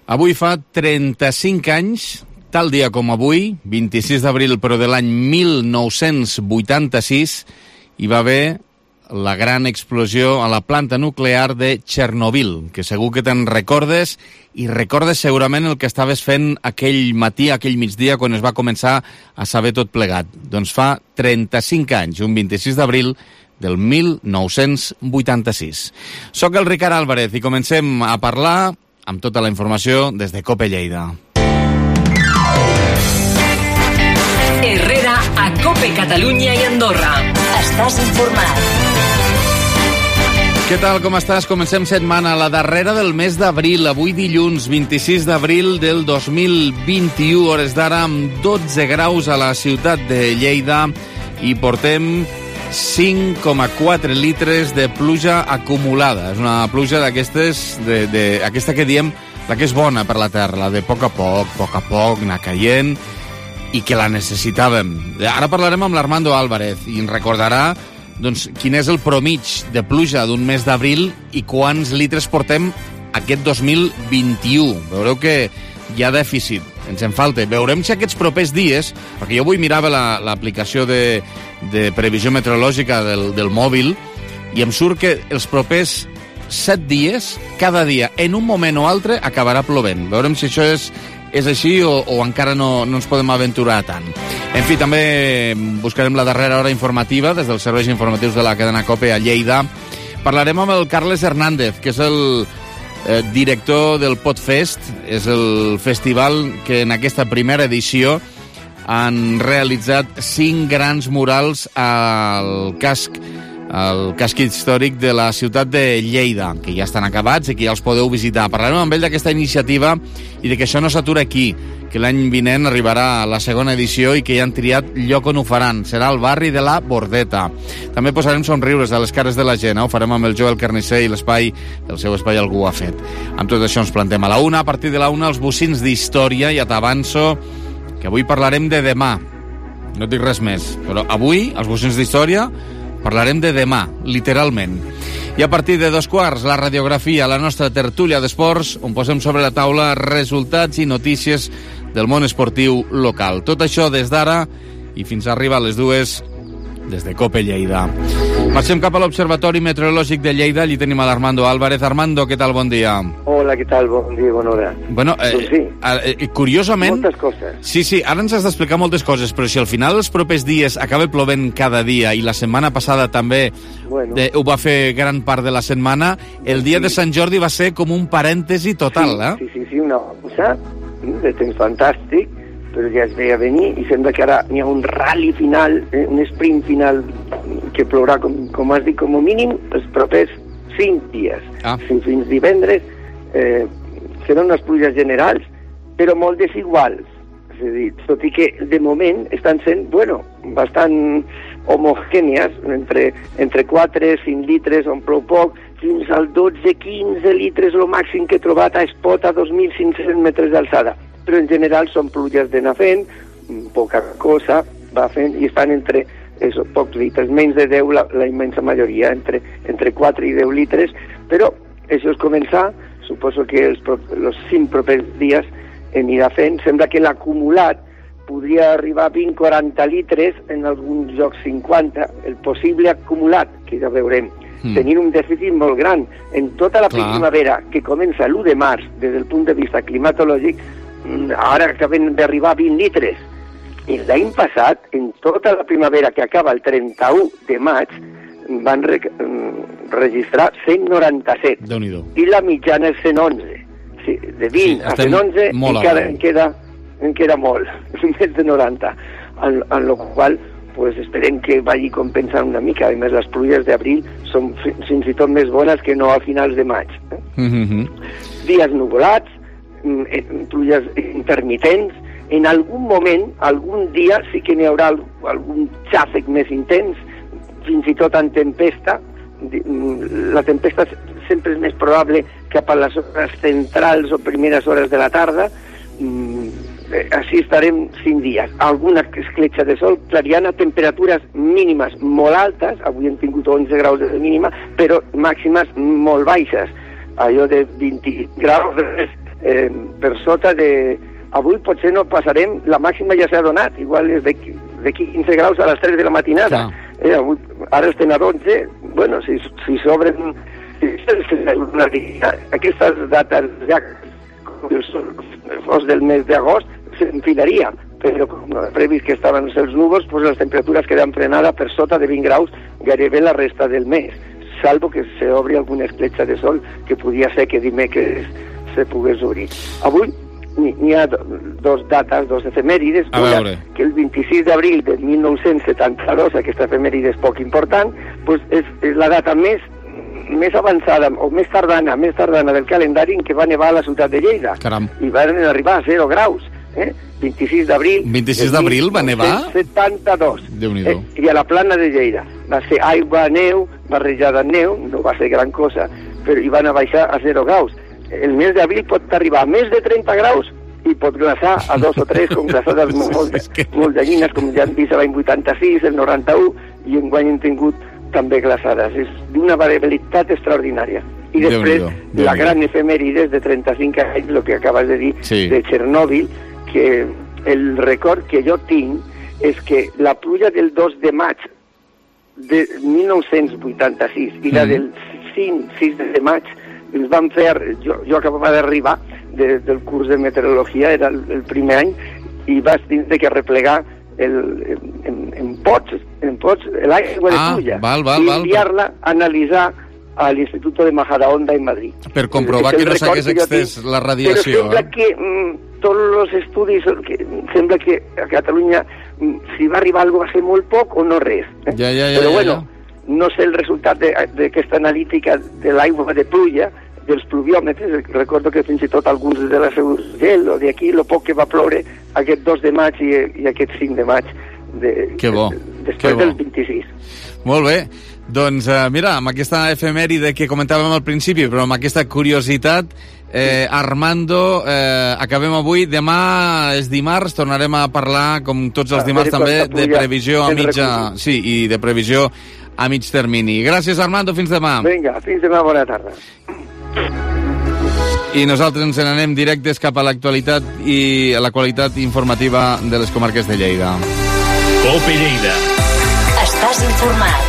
Avui fa 35 anys, tal dia com avui, 26 d'abril però de l'any 1986, hi va haver la gran explosió a la planta nuclear de Chernobyl, que segur que te'n recordes, i recordes segurament el que estaves fent aquell matí, aquell migdia, quan es va començar a saber tot plegat. Doncs fa 35 anys, un 26 d'abril del 1986. Soc el Ricard Álvarez i comencem a parlar amb tota la informació des de COPE Lleida. Herrera a COPE Catalunya i Andorra. Estàs informat. Què tal, com estàs? Comencem setmana, la darrera del mes d'abril, avui dilluns, 26 d'abril del 2021, hores d'ara amb 12 graus a la ciutat de Lleida i portem 5,4 litres de pluja acumulada. És una pluja d'aquestes, aquesta que diem, la que és bona per la terra, la de a poc, anar caient, i que la necessitàvem. Ara parlarem amb l'Armando Álvarez i ens recordarà doncs, quin és el promig de pluja d'un mes d'abril i quants litres portem aquest 2021. Veureu que hi ha dèficit, ens en falta. Veurem si aquests propers dies, perquè jo avui mirava l'aplicació de previsió meteorològica del mòbil i em surt que els propers 7 dies, cada dia, en un moment o altre, acabarà plovent. Veurem si això és així o encara no ens podem aventurar tant. En fi, també buscarem la darrera hora informativa des dels serveis informatius de la cadena COPE a Lleida. Parlarem amb el Carles Hernández, que és el director del Podfest. És el festival que en aquesta primera edició han realitzat 5 grans murals al casc històric de la ciutat de Lleida, que ja estan acabats i que ja els podeu visitar. Parlarem amb ell d'aquesta iniciativa i de que això no s'atura aquí, que l'any vinent arribarà la segona edició i que ja han triat lloc on ho faran. Serà al barri de la Bordeta. També posarem somriures a les cares de la gent. Ho farem amb el Joel Carnisser i el seu espai Algú ha fet. Amb tot això ens plantem a la 1. A partir de la 1, els bocins d'història, i t'avanço que avui parlarem de demà. No et dic res més, però avui, els bocins d'història, parlarem de demà, literalment. I a partir de 2:15, la radiografia, la nostra tertúlia d'esports, on posem sobre la taula resultats i notícies del món esportiu local. Tot això des d'ara i fins a arribar a les 2 des de COPE Lleida. Marxem cap a l'Observatori Meteorològic de Lleida. Allí tenim a l'Armando Álvarez. Armando, què tal? Bon dia. Hola, què tal? Bon dia, bona hora. Bueno, sí. Curiosament... Moltes coses. Sí, ara ens has d'explicar moltes coses, però si al final els propers dies acaba plovent cada dia, i la setmana passada també ho va fer gran part de la setmana, el dia de Sant Jordi va ser com un parèntesi total, Sí, una cosa de temps fantàstic, però ja es veia venir i sembla que ara hi ha un rally final, un sprint final que plourà, com has dit, com a mínim els propers 5 dies. Fins divendres seran unes pluges generals, però molt desiguals. És a dir, tot i que de moment estan sent, bastant homogènies, entre 4 i 5 litres on plou poc, fins al 12-15 litres el màxim que he trobat a Espot a 2.500 metres d'alçada. Però en general són pluges d'anar fent, poca cosa va fent, i estan entre pocs litres, menys de 10 la immensa majoria, entre 4 i 10 litres, però això és començar. Suposo que els 5 propers dies anirà fent. Sembla que l'acumulat podria arribar a 20-40 litres, en alguns llocs 50, el possible acumulat, que ja veurem. Tenint un dèficit molt gran en tota la primavera, que comença l'1 de març, des del punt de vista climatològic, ara acaben d'arribar a 20 litres. I l'any passat, en tota la primavera, que acaba el 31 de maig, van registrar 197. Déu-n'hi-do. I la mitjana és 111. Sí, de 20 a 111 encara en queda molt, més de 90. En la qual esperem que vagi compensant una mica. A més, les pluges d'abril són fins i tot més bones que no a finals de maig. Dies nuvolats, pluges intermitents. En algun moment, algun dia, sí que n'hi haurà algun xàfec més intens, fins i tot en tempesta. La tempesta sempre és més probable cap a les hores centrals o primeres hores de la tarda. Així estarem 5 dies. Alguna escletxa de sol, clariana, temperatures mínimes molt altes, avui hem tingut 11 graus de mínima, però màximes molt baixes, allò de 20 graus per sota de... Avui potser no passarem, la màxima ja s'ha donat, igual és de 15 graus a les 3 de la matinada. Avui, ara estem a 12, bueno, si s'obren... Aquestes dates ja, com el fos del mes d'agost, s'enfilaria, però com previst que estaven els núvols, pues les temperatures queden frenades per sota de 20 graus gairebé la resta del mes, salvo que s'obri alguna escletxa de sol que podia ser que dimecres se pogués obrir. Avui n'hi ha dos dates, dos efemèrides, que el 26 d'abril de 1972, aquesta efemèride és poc important, pues és la data més avançada o més tardana del calendari en què va nevar a la ciutat de Lleida. Caram. I van arribar a 0 graus. 26 d'abril... 26 d'abril va nevar? 72. Déu-n'hi-do. I a la plana de Lleida. Va ser aigua, neu, barrejada amb neu, no va ser gran cosa, però hi van a baixar a 0 graus. El mes d'abril pot arribar a més de 30 graus i pot glaçar a 2 o 3 com glaçades molt llarguines, com ja hem vist l'any 86, el 91, i enguany hem tingut també glaçades. És d'una variabilitat extraordinària. I després, la gran efemèride de 35 anys, el que acabes de dir, de Txernòbil, que el record que jo tinc és que la pluja del 2 de maig de 1986 i la del 6 de maig ens van fer, jo acabava d'arribar del curs de meteorologia, era el primer any, i vas tindre que replegar en pots l'aigua de pluja i enviar-la a analitzar a l'Institut de Majadahonda en Madrid. Per comprovar que no s'hagués extès la radiació. Però sembla que tots els estudis, sembla que a Catalunya, si va arribar alguna cosa va ser molt poc o no res. Però bueno, no sé el resultat d'aquesta analítica de l'aigua de pluja, dels pluviòmetres. Recordo que fins i tot alguns de la Seu Gel o d'aquí, el poc que va ploure aquest 2 de maig i aquest 5 de maig després del 26. Molt bé. Doncs mira, amb aquesta efemèride que comentàvem al principi, però amb aquesta curiositat, Armando, acabem avui. Demà és dimarts, tornarem a parlar, com tots els dimarts també, de previsió a mitja... Sí, i de previsió a mig termini. Gràcies, Armando, fins demà. Vinga, fins demà, bona tarda. I nosaltres ens n'anem directes cap a l'actualitat i a la qualitat informativa de les comarques de Lleida. COPE Lleida. Estàs informat.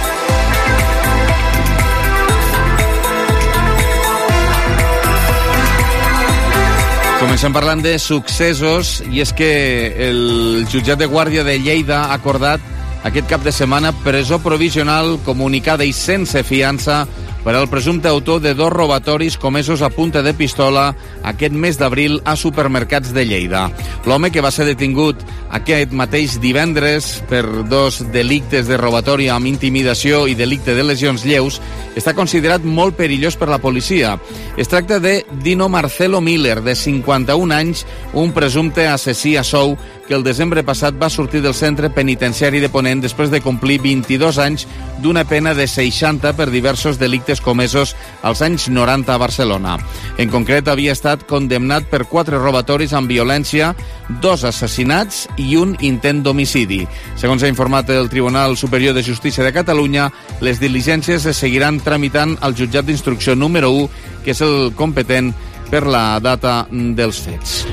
Comencem parlant de successos, i és que el jutjat de guàrdia de Lleida ha acordat aquest cap de setmana presó provisional comunicada i sense fiança per al presumpte autor de 2 robatoris comesos a punta de pistola aquest mes d'abril a supermercats de Lleida. L'home, que va ser detingut aquest mateix divendres per 2 delictes de robatori amb intimidació i delicte de lesions lleus, està considerat molt perillós per la policia. Es tracta de Dino Marcelo Miller, de 51 anys, un presumpte assassí a sou que el desembre passat va sortir del centre penitenciari de Ponent després de complir 22 anys d'una pena de 60 per diversos delictes comesos als anys 90 a Barcelona. En concret, havia estat condemnat per 4 robatoris amb violència, 2 assassinats i un intent d'homicidi. Segons ha informat el Tribunal Superior de Justícia de Catalunya, les diligències es seguiran tramitant al jutjat d'instrucció número 1, que és el competent per la data dels fets.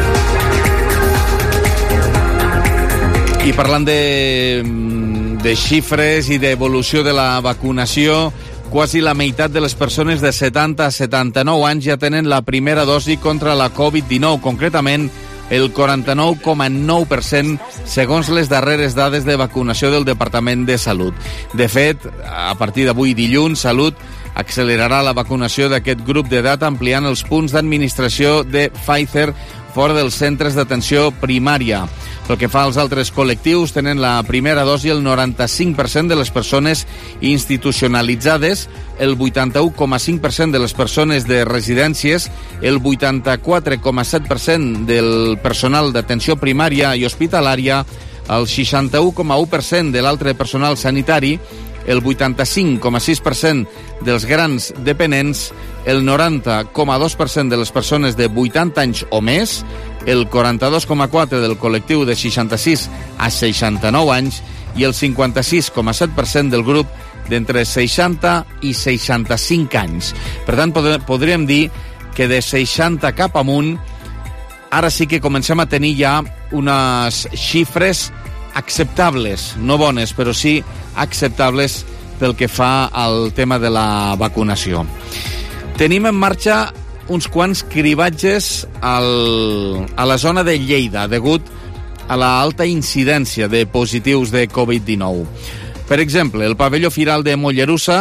I parlant de xifres i d'evolució de la vacunació, quasi la meitat de les persones de 70 a 79 anys ja tenen la primera dosi contra la Covid-19, concretament el 49,9% segons les darreres dades de vacunació del Departament de Salut. De fet, a partir d'avui dilluns, Salut accelerarà la vacunació d'aquest grup d'edat ampliant els punts d'administració de Pfizer fora dels centres d'atenció primària. Pel que fa als altres col·lectius, tenen la primera dosi el 95% de les persones institucionalitzades, el 81,5% de les persones de residències, el 84,7% del personal d'atenció primària i hospitalària, el 61,1% de l'altre personal sanitari, el 85,6% dels grans dependents, el 90,2% de les persones de 80 anys o més, el 42,4% del col·lectiu de 66 a 69 anys i el 56,7% del grup d'entre 60 i 65 anys. Per tant, podríem dir que de 60 cap amunt ara sí que comencem a tenir ja unes xifres acceptables, no bones, però sí acceptables pel que fa al tema de la vacunació. Tenim en marxa uns quants cribatges a la zona de Lleida, degut a la alta incidència de positius de Covid-19. Per exemple, el pavelló firal de Mollerussa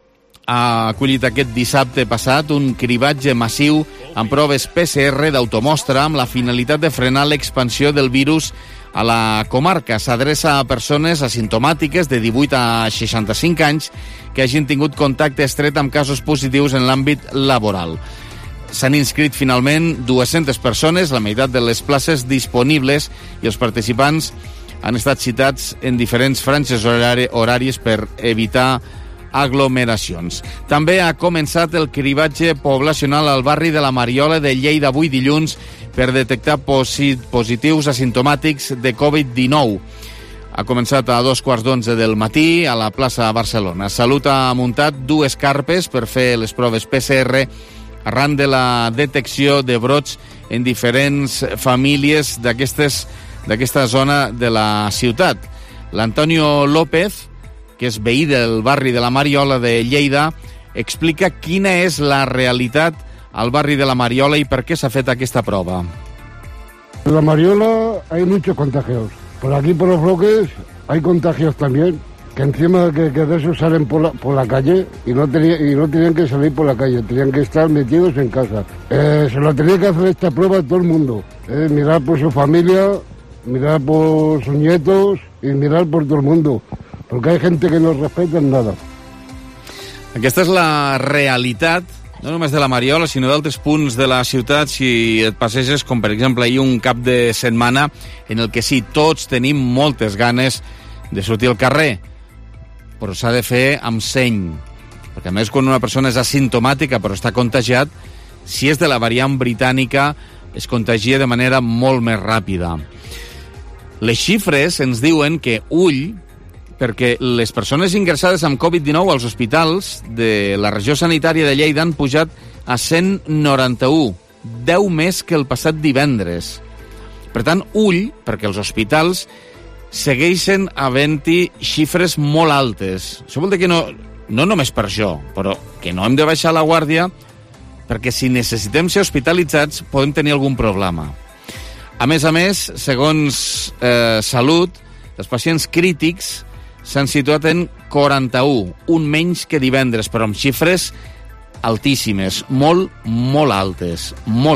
ha acollit aquest dissabte passat un cribatge massiu amb proves PCR d'automostra amb la finalitat de frenar l'expansió del virus a la comarca. S'adreça a persones asimptomàtiques de 18 a 65 anys que hagin tingut contacte estret amb casos positius en l'àmbit laboral. S'han inscrit finalment 200 persones, la meitat de les places disponibles, i els participants han estat citats en diferents franges horàries per evitar aglomeracions. També ha començat el cribatge poblacional al barri de la Mariola de Lleida avui dilluns per detectar positius asimptomàtics de Covid-19. Ha començat a 11:15 del matí a la plaça Barcelona. Salut ha muntat 2 carpes per fer les proves PCR arran de la detecció de brots en diferents famílies d'aquesta zona de la ciutat. L'Antonio López, que és veí del barri de la Mariola de Lleida, explica quina és la realitat al barri de la Mariola y por qué se ha fet aquesta prova. En la Mariola hay muchos contagios. Por aquí, por los bloques, hay contagios también, que encima que de eso salen por la calle y no tenían que salir por la calle, tenían que estar metidos en casa. Se lo tenía que hacer esta prueba a todo el mundo. Mirar por su familia, mirar por sus nietos y mirar por todo el mundo. Porque hay gente que no respeta nada. Aquesta és la realitat, no només de la Mariola, sinó d'altres punts de la ciutat, si et passeges, com per exemple ahir un cap de setmana en el que sí, tots tenim moltes ganes de sortir al carrer, però s'ha de fer amb seny, perquè a més quan una persona és asimptomàtica però està contagiat, si és de la variant britànica, es contagia de manera molt més ràpida. Les xifres ens diuen que ull, perquè les persones ingressades amb Covid-19 als hospitals de la regió sanitària de Lleida han pujat a 191, 10 més que el passat divendres. Per tant, ull, perquè els hospitals segueixen havent-hi xifres molt altes. Això vol dir que no només per això, però que no hem de baixar la guàrdia, perquè si necessitem ser hospitalitzats podem tenir algun problema. A més, segons Salut, els pacients crítics s'han situat en 41, un menys que divendres, però amb xifres altíssimes, molt altes.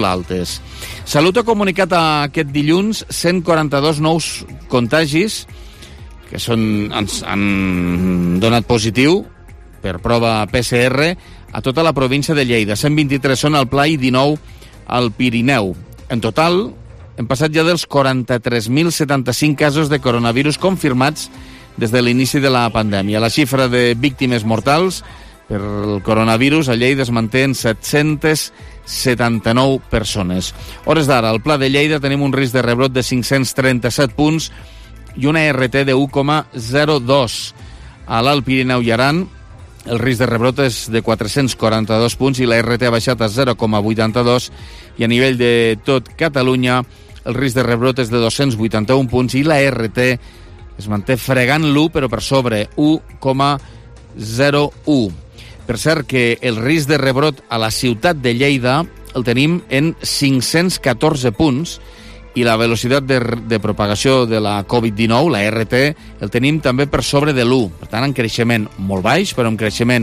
Salut ha comunicat aquest dilluns 142 nous contagis que han donat positiu per prova PCR a tota la província de Lleida. 123 són al Pla i 19 al Pirineu. En total, hem passat ja dels 43.075 casos de coronavirus confirmats des de l'inici de la pandèmia. La xifra de víctimes mortals per el coronavirus a Lleida es manté en 779 persones. Hores d'ara, al Pla de Lleida tenim un risc de rebrot de 537 punts i una RT de 1,02. A l'Alt Pirineu i Aran, el risc de rebrot és de 442 punts i la RT ha baixat a 0,82, i a nivell de tot Catalunya el risc de rebrot és de 281 punts i la RT es manté fregant l'1, però per sobre, 1,01. Per cert, que el risc de rebrot a la ciutat de Lleida el tenim en 514 punts i la velocitat de propagació de la Covid-19, la RT, el tenim també per sobre de l'1. Per tant, en creixement molt baix, però en creixement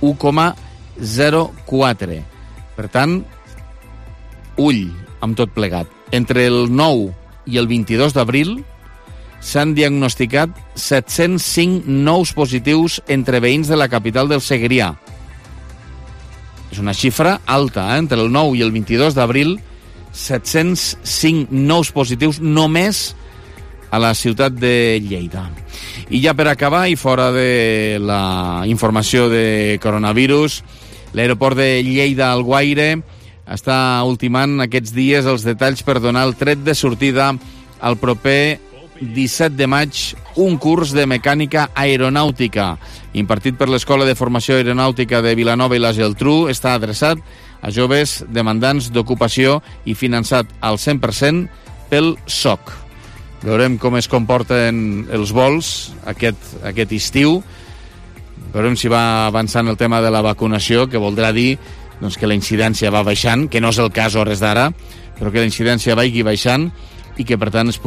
1,04. Per tant, ull amb tot plegat. Entre el 9 i el 22 d'abril s'han diagnosticat 705 nous positius entre veïns de la capital del Segrià. És una xifra alta, entre el 9 i el 22 d'abril, 705 nous positius només a la ciutat de Lleida. I ja per acabar, i fora de la informació de coronavirus, l'aeroport de Lleida-Alguaire està ultimant aquests dies els detalls per donar el tret de sortida al proper 17 de maig, un curs de mecànica aeronàutica impartit per l'Escola de Formació Aeronàutica de Vilanova i la Geltrú. Està adreçat a joves demandants d'ocupació i finançat al 100% pel SOC. Veurem com es comporten els vols aquest estiu. Veurem si va avançant el tema de la vacunació, que voldrà dir doncs, que la incidència va baixant, que no és el cas a hores d'ara, però que la incidència vagi baixant i que, per tant, es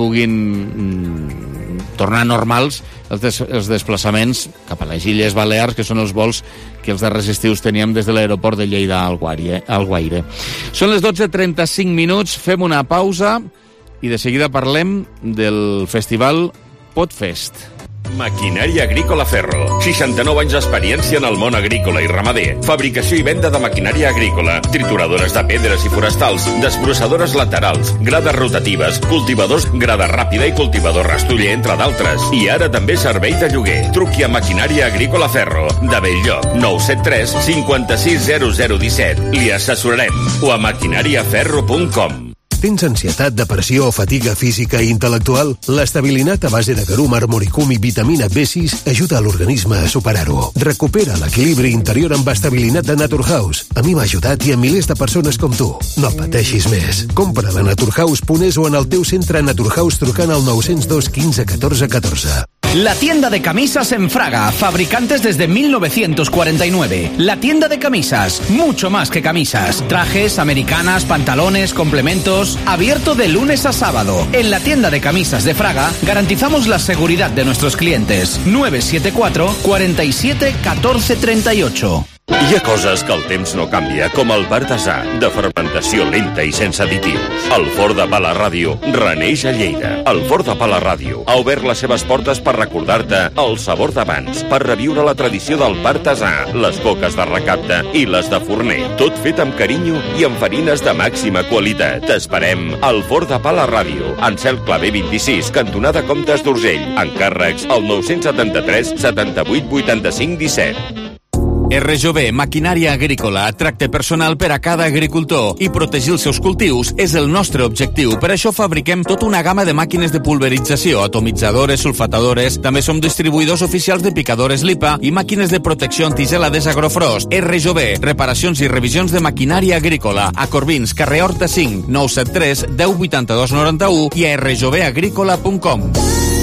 puguin tornar normals els desplaçaments cap a les Illes Balears, que són els vols que els darrers estius teníem des de l'aeroport de Lleida al Guaire. Són les 12:35, fem una pausa i de seguida parlem del festival Podfest. Maquinària Agrícola Ferro. 69 anys d'experiència en el món agrícola i ramader. Fabricació i venda de maquinària agrícola. Trituradores de pedres i forestals. Desbrossadores laterals. Grades rotatives. Cultivadors grada ràpida i cultivador rastoller, entre d'altres. I ara també servei de lloguer. Truqui a Maquinària Agrícola Ferro. De Belllloc. 973 56 0017. Li assessorarem. O a maquinàriaferro.com. Tens ansietat, depressió o fatiga física i intel·lectual? L'estabilinat a base de garum, armoricum i vitamina B6 ajuda a l'organisme a superar-ho. Recupera l'equilibri interior amb estabilinat de Naturhaus. A mi m'ha ajudat i a milers de persones com tu. No pateixis més. Compra-la a naturhaus.es o en el teu centre Naturhaus trucant al 902 15 14 14. La tienda de camisas en Fraga, fabricantes desde 1949. La tienda de camisas, mucho más que camisas. Trajes, americanas, pantalones, complementos. Abierto de lunes a sábado. En la tienda de camisas de Fraga garantizamos la seguridad de nuestros clientes. 974 47 14 38. Hi ha coses que el temps no canvia, com el bar d'Asà, de fermentació lenta i sense additius. El Forn de Pa La Ràdio reneix a Lleida. El Forn de Pa La Ràdio ha obert les seves portes per recordar-te el sabor d'abans, per reviure la tradició del pa artesà, les coques de recapte i les de forner. Tot fet amb carinyo i amb farines de màxima qualitat. T'esperem al Forn de Pa La Ràdio, en Cel Clavé 26, cantonada Comtes d'Urgell. Encàrrecs al 973 78 85 17. RJB, maquinària agrícola, tracte personal per a cada agricultor i protegir els seus cultius és el nostre objectiu. Per això fabriquem tota una gamma de màquines de pulverització, atomitzadores, sulfatadores, també som distribuïdors oficials de picadores LIPA i màquines de protecció antigelades Agrofrost. RJB, reparacions i revisions de maquinària agrícola, a Corbins, carrer Horta 5, 973 10 82 91 i a rjbagrícola.com.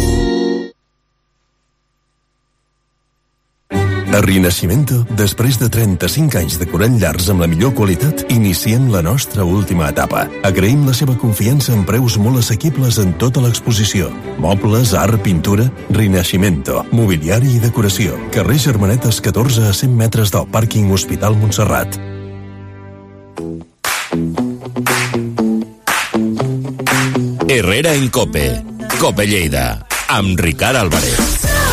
A Rinascimento, després de 35 anys decorant llars amb la millor qualitat, iniciem la nostra última etapa. Agraïm la seva confiança en preus molt assequibles en tota l'exposició. Mobles, art, pintura... Rinascimento, mobiliari i decoració. Carrer Germanetes 14 a 100 metres del pàrquing Hospital Montserrat. Herrera en Cope. Cope Lleida. Amb Ricard Álvarez.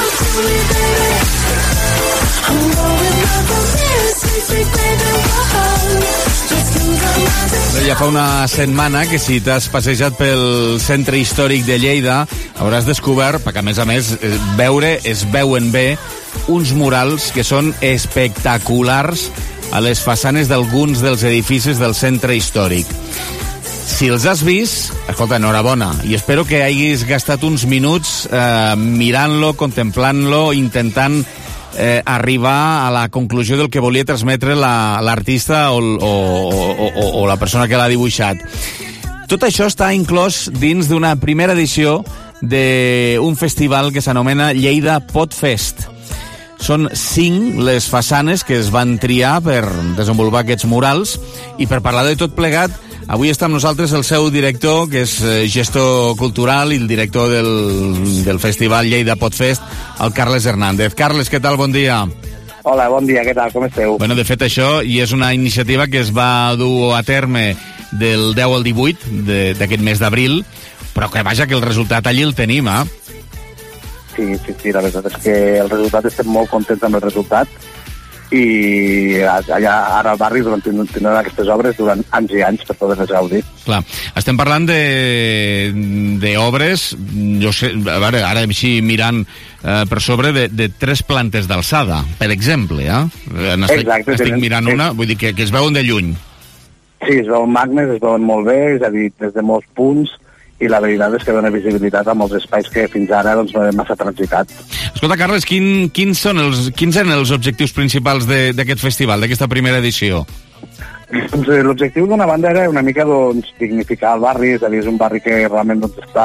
Ja fa una setmana que si t'has passejat pel centre històric de Lleida hauràs descobert, perquè a més veure es veuen bé, uns murals que són espectaculars a les façanes d'alguns dels edificis del centre històric. Si els has vist, escolta, enhorabona, i espero que hagis gastat uns minuts mirant-lo, contemplant-lo, intentant arribar a la conclusió del que volia transmetre l'artista o la persona que l'ha dibuixat. Tot això està inclòs dins d'una primera edició d'un festival que s'anomena Lleida Podfest. Són 5 les façanes que es van triar per desenvolupar aquests murals, i per parlar de tot plegat avui està amb nosaltres el seu director, que és gestor cultural i el director del festival Lleida Podfest, el Carles Hernández. Carles, què tal? Bon dia. Hola, bon dia, què tal? Com esteu? Bueno, de fet, això i és una iniciativa que es va dur a terme del 10 al 18 d'aquest mes d'abril, però que vaja, que el resultat allí el tenim, eh? Sí, la veritat és que el resultat, estem molt contents amb el resultat, i allà ara al barri tindran aquestes obres durant anys i anys per poder-les gaudir. Clar, estem parlant d'obres, jo sé, a veure, ara així mirant per sobre de 3 plantes d'alçada, per exemple, Exacte. Estic mirant una, vull dir que es veuen de lluny. Sí, es veuen magnes, es veuen molt bé, és a dir, des de molts punts, i la veritat és que dona visibilitat a molts espais que fins ara no hem massa transitat. Escolta, Carles, quins eren els objectius principals d'aquest festival, d'aquesta primera edició? Doncs, l'objectiu d'una banda era una mica dignificar el barri, és a dir, és un barri que realment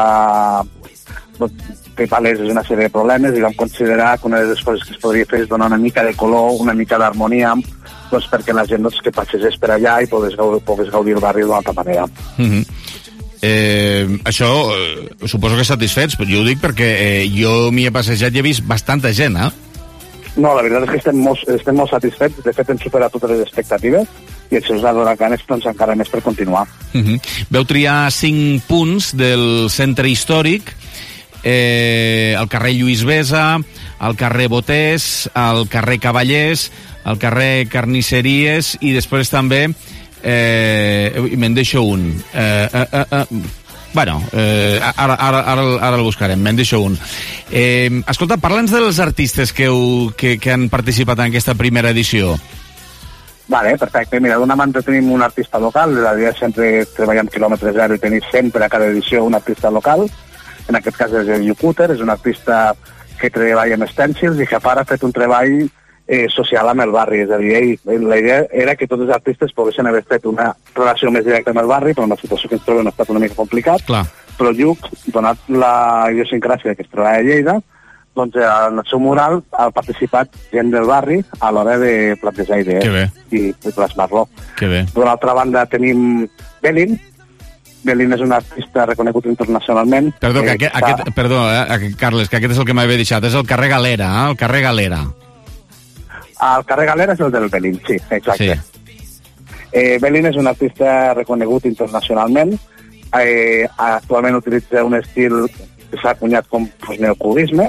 té palès una sèrie de problemes i vam considerar que una de les coses que es podria fer és donar una mica de color, una mica d'harmonia, perquè la gent que passegés per allà i pogués gaudir el barri d'una altra manera. Això suposo que satisfets, però jo ho dic perquè jo m'hi he passejat i he vist bastanta gent, No, la veritat és que estem molt satisfets, de fet hem superat totes les expectatives i això us ha donat ganes encara més per continuar. Veu triar 5 punts del centre històric, al carrer Lluís Besa, al carrer Botés, al carrer Cavallers, al carrer Carnisseries i després també me'n deixo un ara el buscarem, me'n deixo un. Escolta, parla'ns dels artistes que han participat en aquesta primera edició. Vale, perfecte. Mira, d'una banda tenim un artista local, la idea sempre treballar amb quilòmetre zero i tenir sempre a cada edició un artista local. En aquest cas és el Yucuter, és un artista que treballa amb estèncils i que a part ha fet un treball social amb el barri, és a dir, la idea era que tots els artistes poguessin haver fet una relació més directa amb el barri, però la situació que ens trobem ha estat una mica complicat. Clar. Però Lluc, donat la idiosincràsia que es troba a Lleida, doncs en el seu mural ha participat gent del barri a l'hora de plantejar idees i plasmar-lo. D'una altra banda tenim Belin. Belin és un artista reconegut internacionalment. Perdó, Carles, que aquest és el que m'havia deixat, és el carrer Galera, el carrer Galera. El carrer Galera és el del Belin, sí, exacte. Sí. Belin és un artista reconegut internacionalment. Actualment utilitza un estil que s'ha acunyat com neocubisme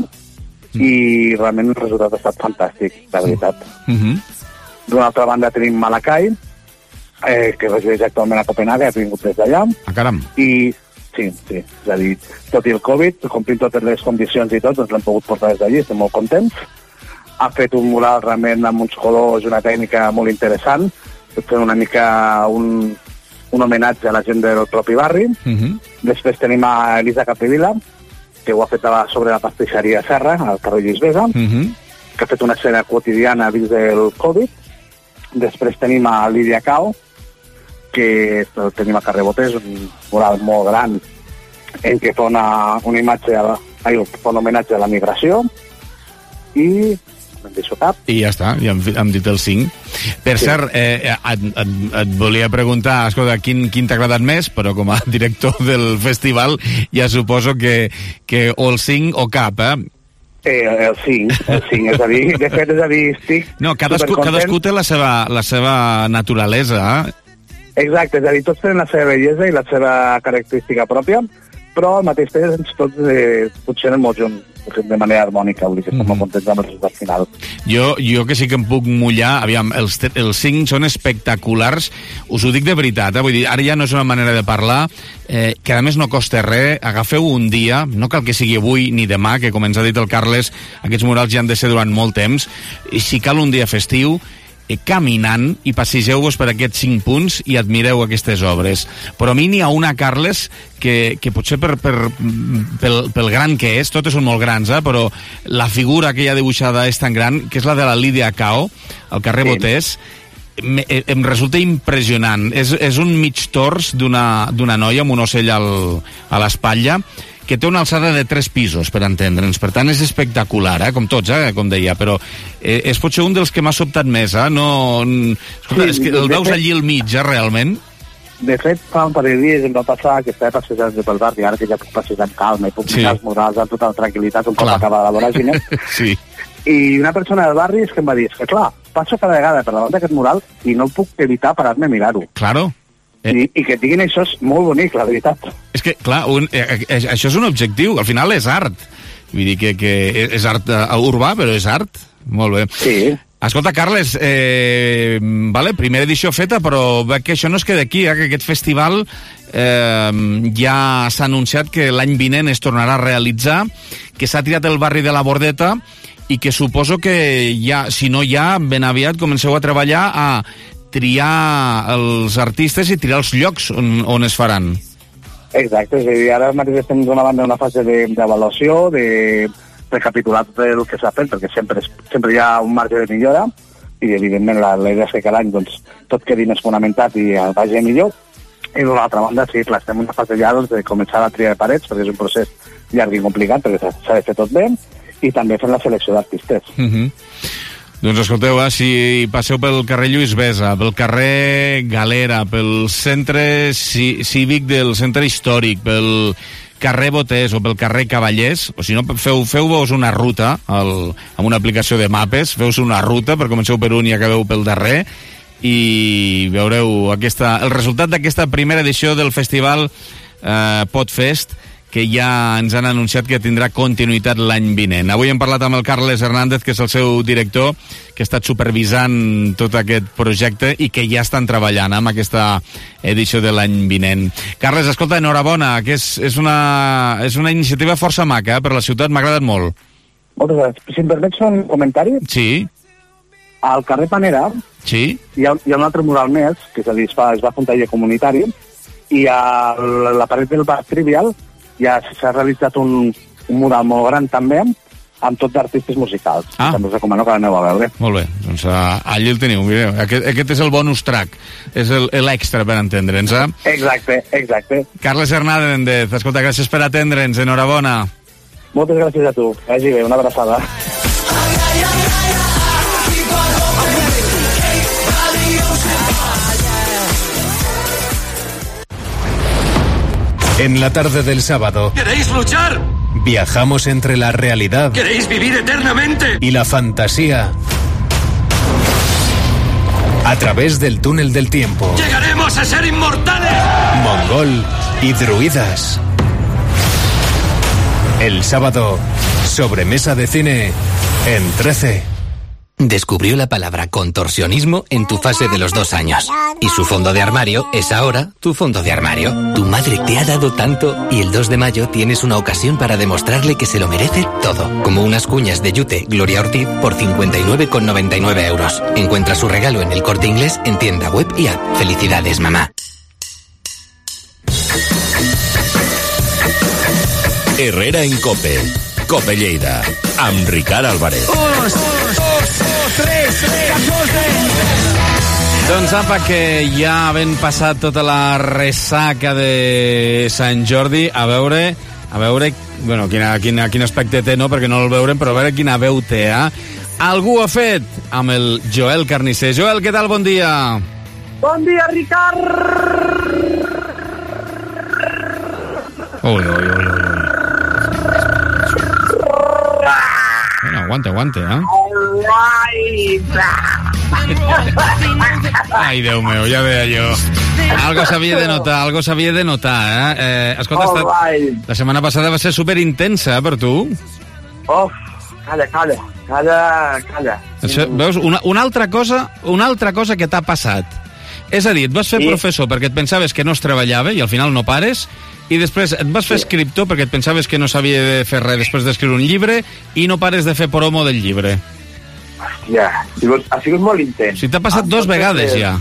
i realment el resultat ha estat fantàstic, la veritat. D'una altra banda tenim Malakai, que resideix actualment a Copenhague, ha vingut des d'allà. Caram. I sí, és a dir, tot i el Covid, complint totes les condicions i tot, doncs l'hem pogut portar des d'allí, estem molt contents. Ha fet un mural realment amb uns colors, una tècnica molt interessant, fent una mica un homenatge a la gent del propi barri. Després tenim a Elisa Capdevila, que ho ha fet sobre la pastisseria Serra, al carrer Lluís Besa, que ha fet una escena quotidiana dins del Covid. Després tenim a Lídia Cao, que tenim a carrer Botés, un mural molt gran en què fa un homenatge a la migració. I me'n deixo cap. I ja està, ja hem dit el 5. Per cert, et volia preguntar, escolta, quin t'ha agradat més, però com a director del festival ja suposo que o el 5 o cap, El 5, és a dir, de fet, estic... No, cadascú té la seva naturalesa, Exacte, és a dir, tots tenen la seva bellesa i la seva característica pròpia, però al mateix temps tots funcionen molt junts, de manera harmònica, vull dir que estem molt contents amb el resultat final. Jo que sí que em puc mullar, aviam, els 5 són espectaculars, us ho dic de veritat, vull dir, ara ja no és una manera de parlar, que a més no costa res, agafeu un dia, no cal que sigui avui ni demà, que com ens ha dit el Carles, aquests murals ja han de ser durant molt temps, i si cal un dia festiu, caminant i passegeu-vos per aquests 5 punts i admireu aquestes obres. Però a mi n'hi ha una, Carles, que potser pel gran que és, totes són molt grans, però la figura que hi ha dibuixada és tan gran, que és la de la Lídia Cao, al carrer Botés. Em resulta impressionant. És un mig tors d'una noia amb un ocell a l'espatlla, que té una alçada de 3 pisos, per entendre'ns. Per tant, és espectacular, com tots, com deia, però és potser un dels que m'ha sobtat més, Escolta, és que el veus allí al mig, realment? De fet, fa un parell de dies em va passar que estava passejant pel barri, ara que ja puc passejar amb calma i puc mirar els murals amb tota la tranquil·litat un cop acaba la voràgine. Sí. I una persona del barri és que em va dir, és que clar, passo cada vegada per davant d'aquest mural i no puc evitar parar-me a mirar-ho. Claro. I que et diguin això és molt bonic, la veritat. És que, clar, això és un objectiu, al final és art. Vull dir que és art urbà, però és art. Molt bé. Sí. Escolta, Carles, primera edició feta, però veig que això no es queda aquí, que aquest festival ja s'ha anunciat que l'any vinent es tornarà a realitzar, que s'ha tirat el barri de la Bordeta i que suposo que ja, si no ja, ben aviat comenceu a treballar a triar els artistes i triar els llocs on es faran. Exacte, és a dir, ara mateix estem d'una banda una fase d'avaluació, de recapitular tot el que s'ha fet, perquè sempre hi ha un marge de millora, i evidentment la idea és que cada any doncs, tot quedi més fonamentat i vagi millor. I d'una altra banda, sí, clar, estem en una fase ja de començar la tria de parets, perquè és un procés llarg i complicat, perquè s'ha de fer tot bé, i també fent la selecció d'artistes. Doncs escolteu, si passeu pel carrer Lluís Besa, pel carrer Galera, pel centre cívic del centre històric, pel carrer Botés o pel carrer Cavallers, o si no, feu-vos una ruta amb una aplicació de mapes, feu-vos una ruta, per comenceu per un i acabeu pel darrer, i veureu el resultat d'aquesta primera edició del festival Podfest, que ja ens han anunciat que tindrà continuïtat l'any vinent. Avui hem parlat amb el Carles Hernández, que és el seu director, que ha estat supervisant tot aquest projecte i que ja estan treballant amb aquesta edició de l'any vinent. Carles, escolta, enhorabona, que és una iniciativa força maca per la ciutat, m'ha agradat molt. Moltes gràcies. Si em permets un comentari? Sí. Al carrer Panera hi ha un altre mural més, que és a dir, es va fer un taller comunitari, i a la paret del bar Trivial ja s'ha realitzat un mural molt gran també, amb tot d'artistes musicals. També us recomano que l'aneu a veure. Molt bé, doncs allí el teniu, mireu. Aquest és el bonus track, és l'extra per entendre'ns, Exacte. Carles Hernández, escolta, gràcies per atendre'ns, enhorabona. Moltes gràcies a tu, que vagi bé, una abraçada. En la tarde del sábado, ¿queréis luchar? Viajamos entre la realidad. ¿Queréis vivir eternamente? Y la fantasía. A través del túnel del tiempo. ¡Llegaremos a ser inmortales! Mongol y druidas. El sábado, sobremesa de cine en 13. Descubrió la palabra contorsionismo en tu fase de los 2 años. Y su fondo de armario es ahora tu fondo de armario. Tu madre te ha dado tanto y el 2 de mayo tienes una ocasión para demostrarle que se lo merece todo. Como unas cuñas de Yute Gloria Ortiz por 59,99 euros. Encuentra su regalo en El Corte Inglés en tienda web y app. Felicidades, mamá. Herrera en Cope. Cope Lleida. Amb Ricard Álvarez. Doncs apa, que ja havent passat tota la ressaca de Sant Jordi, a veure, bueno, quin aspecte té, no, perquè no el veurem, però a veure quina veu té, Algú ho ha fet amb el Joel Carnisser. Joel, què tal? Bon dia. Bon dia, Ricard. Ui. Bueno, aguanta, Ai, Déu meu, ja veia jo. Algo s'havia de notar, Escolta, la setmana passada va ser superintensa, per tu. Calla. Veus, una altra cosa que t'ha passat. És a dir, et vas fer professor perquè et pensaves que no es treballava i al final no pares, i després et vas fer escriptor perquè et pensaves que no s'havia de fer res després d'escriure un llibre i no pares de fer promo del llibre. Hòstia, ha sigut molt intens. Si t'ha passat 2 vegades ja.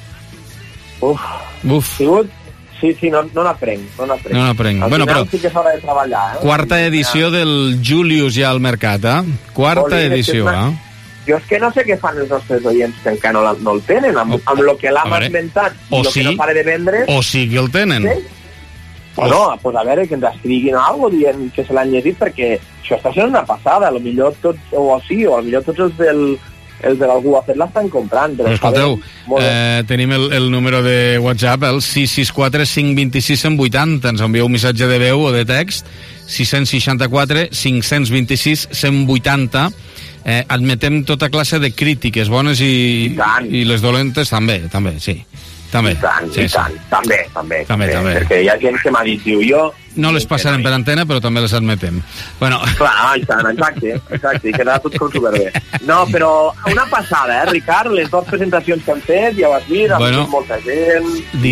Uf. Sí, no n'aprenc. Al bueno, final però sí que s'haurà de treballar. Quarta edició del Julius ja al mercat, Quarta edició, Jo és que no sé què fan els nostres oients que encara no el tenen, amb el que l'ha inventat i el que no pare de vendre. O sí que el tenen. Sí? No, pues a veure, que ens escriguin alguna cosa dient que se l'han llegit, perquè això està sent una passada, potser tots, o potser tots els de l'algú ha fet l'estan comprant. Però escolteu, tenim el número de WhatsApp, el 664 526 180, ens envieu un missatge de veu o de text, 664 526 180. Admetem tota classe de crítiques bones i les dolentes també, sí. També. I tant. També. Perquè hi ha gent que m'ha dit, jo... No les passarem per antena, però també les admetem. Bueno. Clar, i tant, exacte, i quedarà tot com superbé. No, però una passada, Ricard, les 2 presentacions que han fet, ja ho has vist, ha vingut molta gent...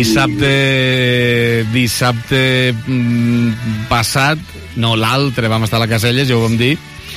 Dissabte passat, no, l'altre, vam estar a la Caselles, ja ho vam dir,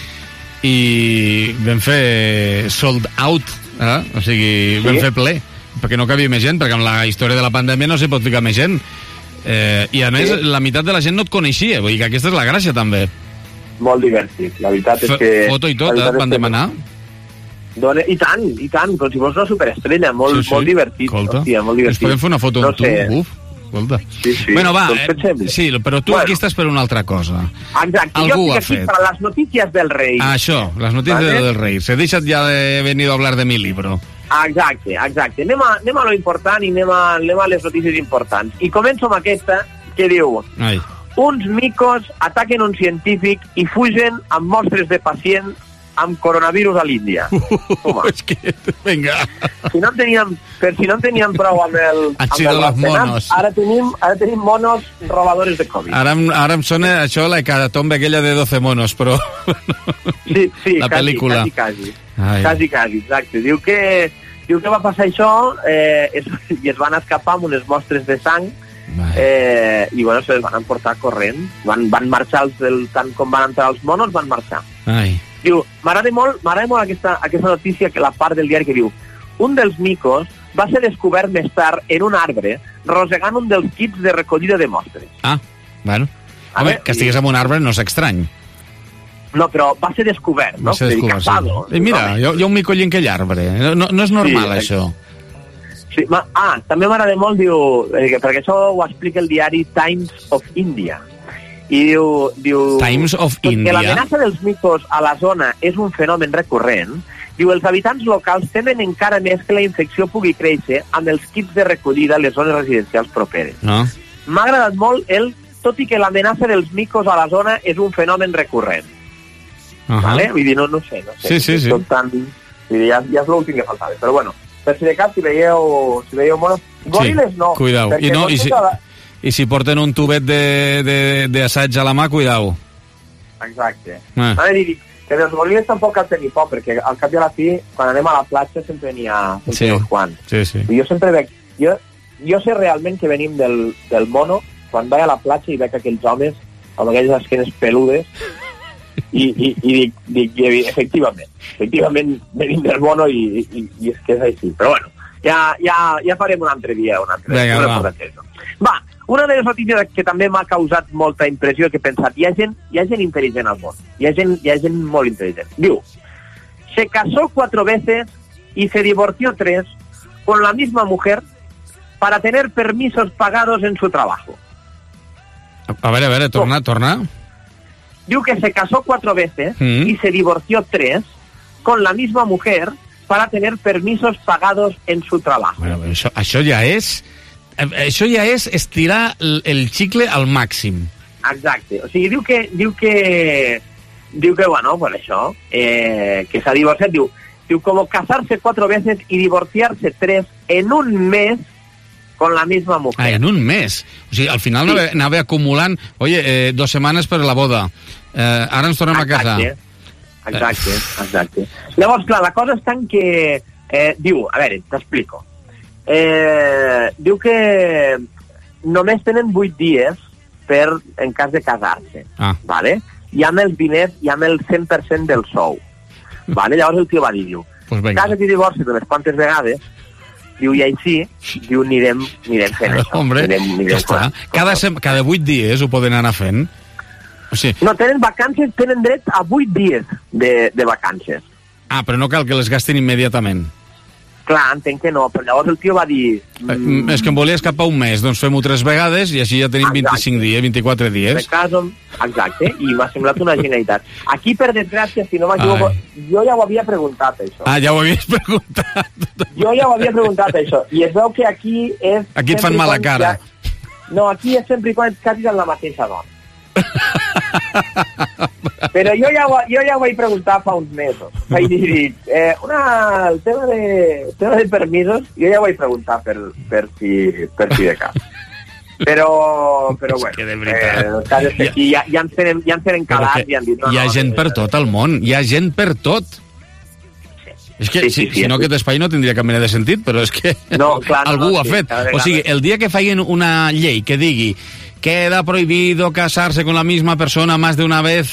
i vam fer sold out, o sigui, vam fer ple, perquè no cabia més gent, perquè amb la història de la pandèmia no s'hi pot ficar més gent, i a més la meitat de la gent no et coneixia, vull dir que aquesta és la gràcia també. Molt divertit, la veritat és que... Foto i tot, van demanar? I tant, com si fos una superestrella, molt divertit. Escolta, hòstia, molt divertit. ens podem fer una foto amb tu? Uf, escolta. Sí. Bueno, va, sí, però tu aquí estàs per una altra cosa. Exacte, algú jo estic aquí per les noticias del rei. Això, les noticias del rei. Se deixat ja de venido a hablar de mi libro. Exacte. Anem a lo important i anem a les notícies importants. I començo amb aquesta, que diu... Ai. Uns micos ataquen un científic i fugen amb mostres de pacient amb coronavirus a l'Índia. És que, vinga. Si no en teníem prou amb el monos. Ara tenim monos robadores de Covid. Ara em sona això la hecatombe aquella de 12 monos, però... Sí, la pel·lícula. Quasi, exacte. Diu que va passar això i es van escapar amb unes mostres de sang i bueno, se les van emportar corrent. Van marxar tant com van entrar els monos, van marxar. Diu, m'agrada molt aquesta notícia, que la part del diari que diu: un dels micos va ser descobert més tard en un arbre rosegant un dels kits de recollida de mostres. Bueno. Home, que estigués en un arbre no és estrany. No, però va ser descobert, no? Va ser descobert, sí. Mira, hi ha un mico allí en aquell arbre. No és normal, això. Sí, també m'agrada molt, diu, perquè això ho explica el diari Times of India. I diu Times of India. Que l'amenaça dels micos a la zona és un fenomen recurrent, diu, els habitants locals temen encara més que la infecció pugui créixer amb els kits de recollida a les zones residencials properes. M'ha agradat molt tot i que l'amenaça dels micos a la zona és un fenomen recurrent. Vale? Vull dir, no sé. Sí. Ja és l'últim que faltava. Però bueno, per si de cap, si veieu monos... Gòriles no. Cuidao. I si porten un tubet d'assaig a la mà, cuidao. Exacte. Que dels gòriles tampoc cal tenir por, perquè al cap i a la fi, quan anem a la platja, sempre n'hi ha uns quants. Sí. I jo sempre veig... Jo sé realment que venim del mono, quan vaig a la platja i veig aquells homes amb aquelles esquenes peludes, i dic, efectivament venim del mono i és que és així. Però bueno, ja farem un altre dia. Vinga, va, una de les notícies que també m'ha causat molta impressió, que he pensat, hi ha gent intel·ligent al món, hi ha gent molt intel·ligent. Diu, se casó 4 veces y se divorció 3 con la misma mujer para tener permisos pagados en su trabajo. A ver, torna. Diu que se casó 4 veces y se divorció 3 con la misma mujer para tener permisos pagados en su trabajo. Bueno, això ja és estirar el xicle al màxim. Exacte. O sigui, diu que bueno, pues això, que s'ha divorciat, diu como casarse 4 veces y divorciarse 3 en un mes con la misma mujer. En un mes. O sigui, al final anava acumulant, 2 setmanes per la boda. Ara ens tornem a casar. Exacte. Llavors, clar, la cosa està en que diu, a veure, t'explico. Diu que només tenen 8 dies en cas de casar-se, vale? I amb els diners i amb el 100% del sou. Vale? Llavors el tio va dir, casa't i divorcia't unes quantes vegades, diu, i així, diu, anirem fent això. Hombre, ja està. Cada 8 dies ho poden anar fent. O sigui... No, tenen vacances, tenen dret a 8 dies de vacances. Però no cal que les gastin immediatament. Clar, entenc que no, però llavors el tio va dir... És que em volia escapar un mes, doncs fem-ho 3 vegades i així ja tenim 25 dies, 24 dies. Exacte, i m'ha semblat una genialitat. Aquí, per desgràcia, si no m'equivoco, jo ja ho havia preguntat, això. Ja ho havies preguntat. Jo ja ho havia preguntat, això, i es veu que aquí és... Aquí et fan mala cara. No, aquí és sempre i quan et casis amb la mateixa dona. Però jo ja ho vaig preguntar fa uns mesos. Vaig dir, el tema de permisos, jo ja ho vaig preguntar per si de cas. Però bueno, que de veritat. Ja ens tenen calat i han dit... Hi ha gent per tot al món, hi ha gent per tot. És que si no aquest espai no tindria cap mena de sentit, però és que algú ho ha fet. O sigui, el dia que facin una llei que digui queda prohibido casarse con la misma persona más de una vez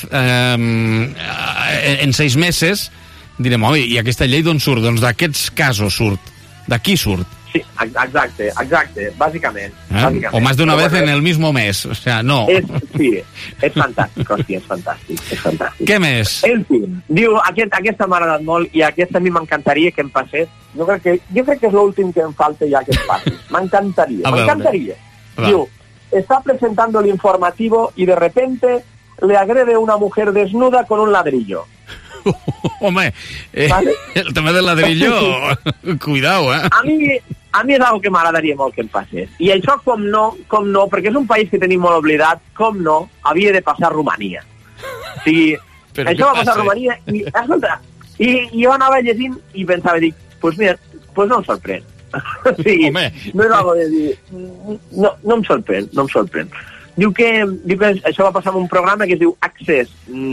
en 6 meses, direm, i aquesta llei d'on surt? Doncs d'aquests casos surt. D'aquí surt. Sí, exacte, bàsicament. O más de una vez en el mismo mes, o sea, no. Sí, és fantàstic, hòstia, és fantàstic. Què més? En fi, diu, aquesta m'ha agradat molt i aquesta a mi m'encantaria que em passés. Jo crec que és l'últim que em falta ja que em passi. M'encantaria. Diu, está presentando el informativo y de repente le agrede una mujer desnuda con un ladrillo. Home, ¿vale? El tema del ladrillo, cuidado, eh? A mi és algo que m'agradaria molt que em passés. I això, com no, perquè és un país que tenim molt oblidat, com no, havia de passar a Romania. O sigui, això va passar a Romania i, escolta, i jo anava llegint i pensava, dic, pues mira, pues no em sorprèn. O sigui, no era algo de dir... No em sorprèn. Diu que això va passar en un programa que es diu Access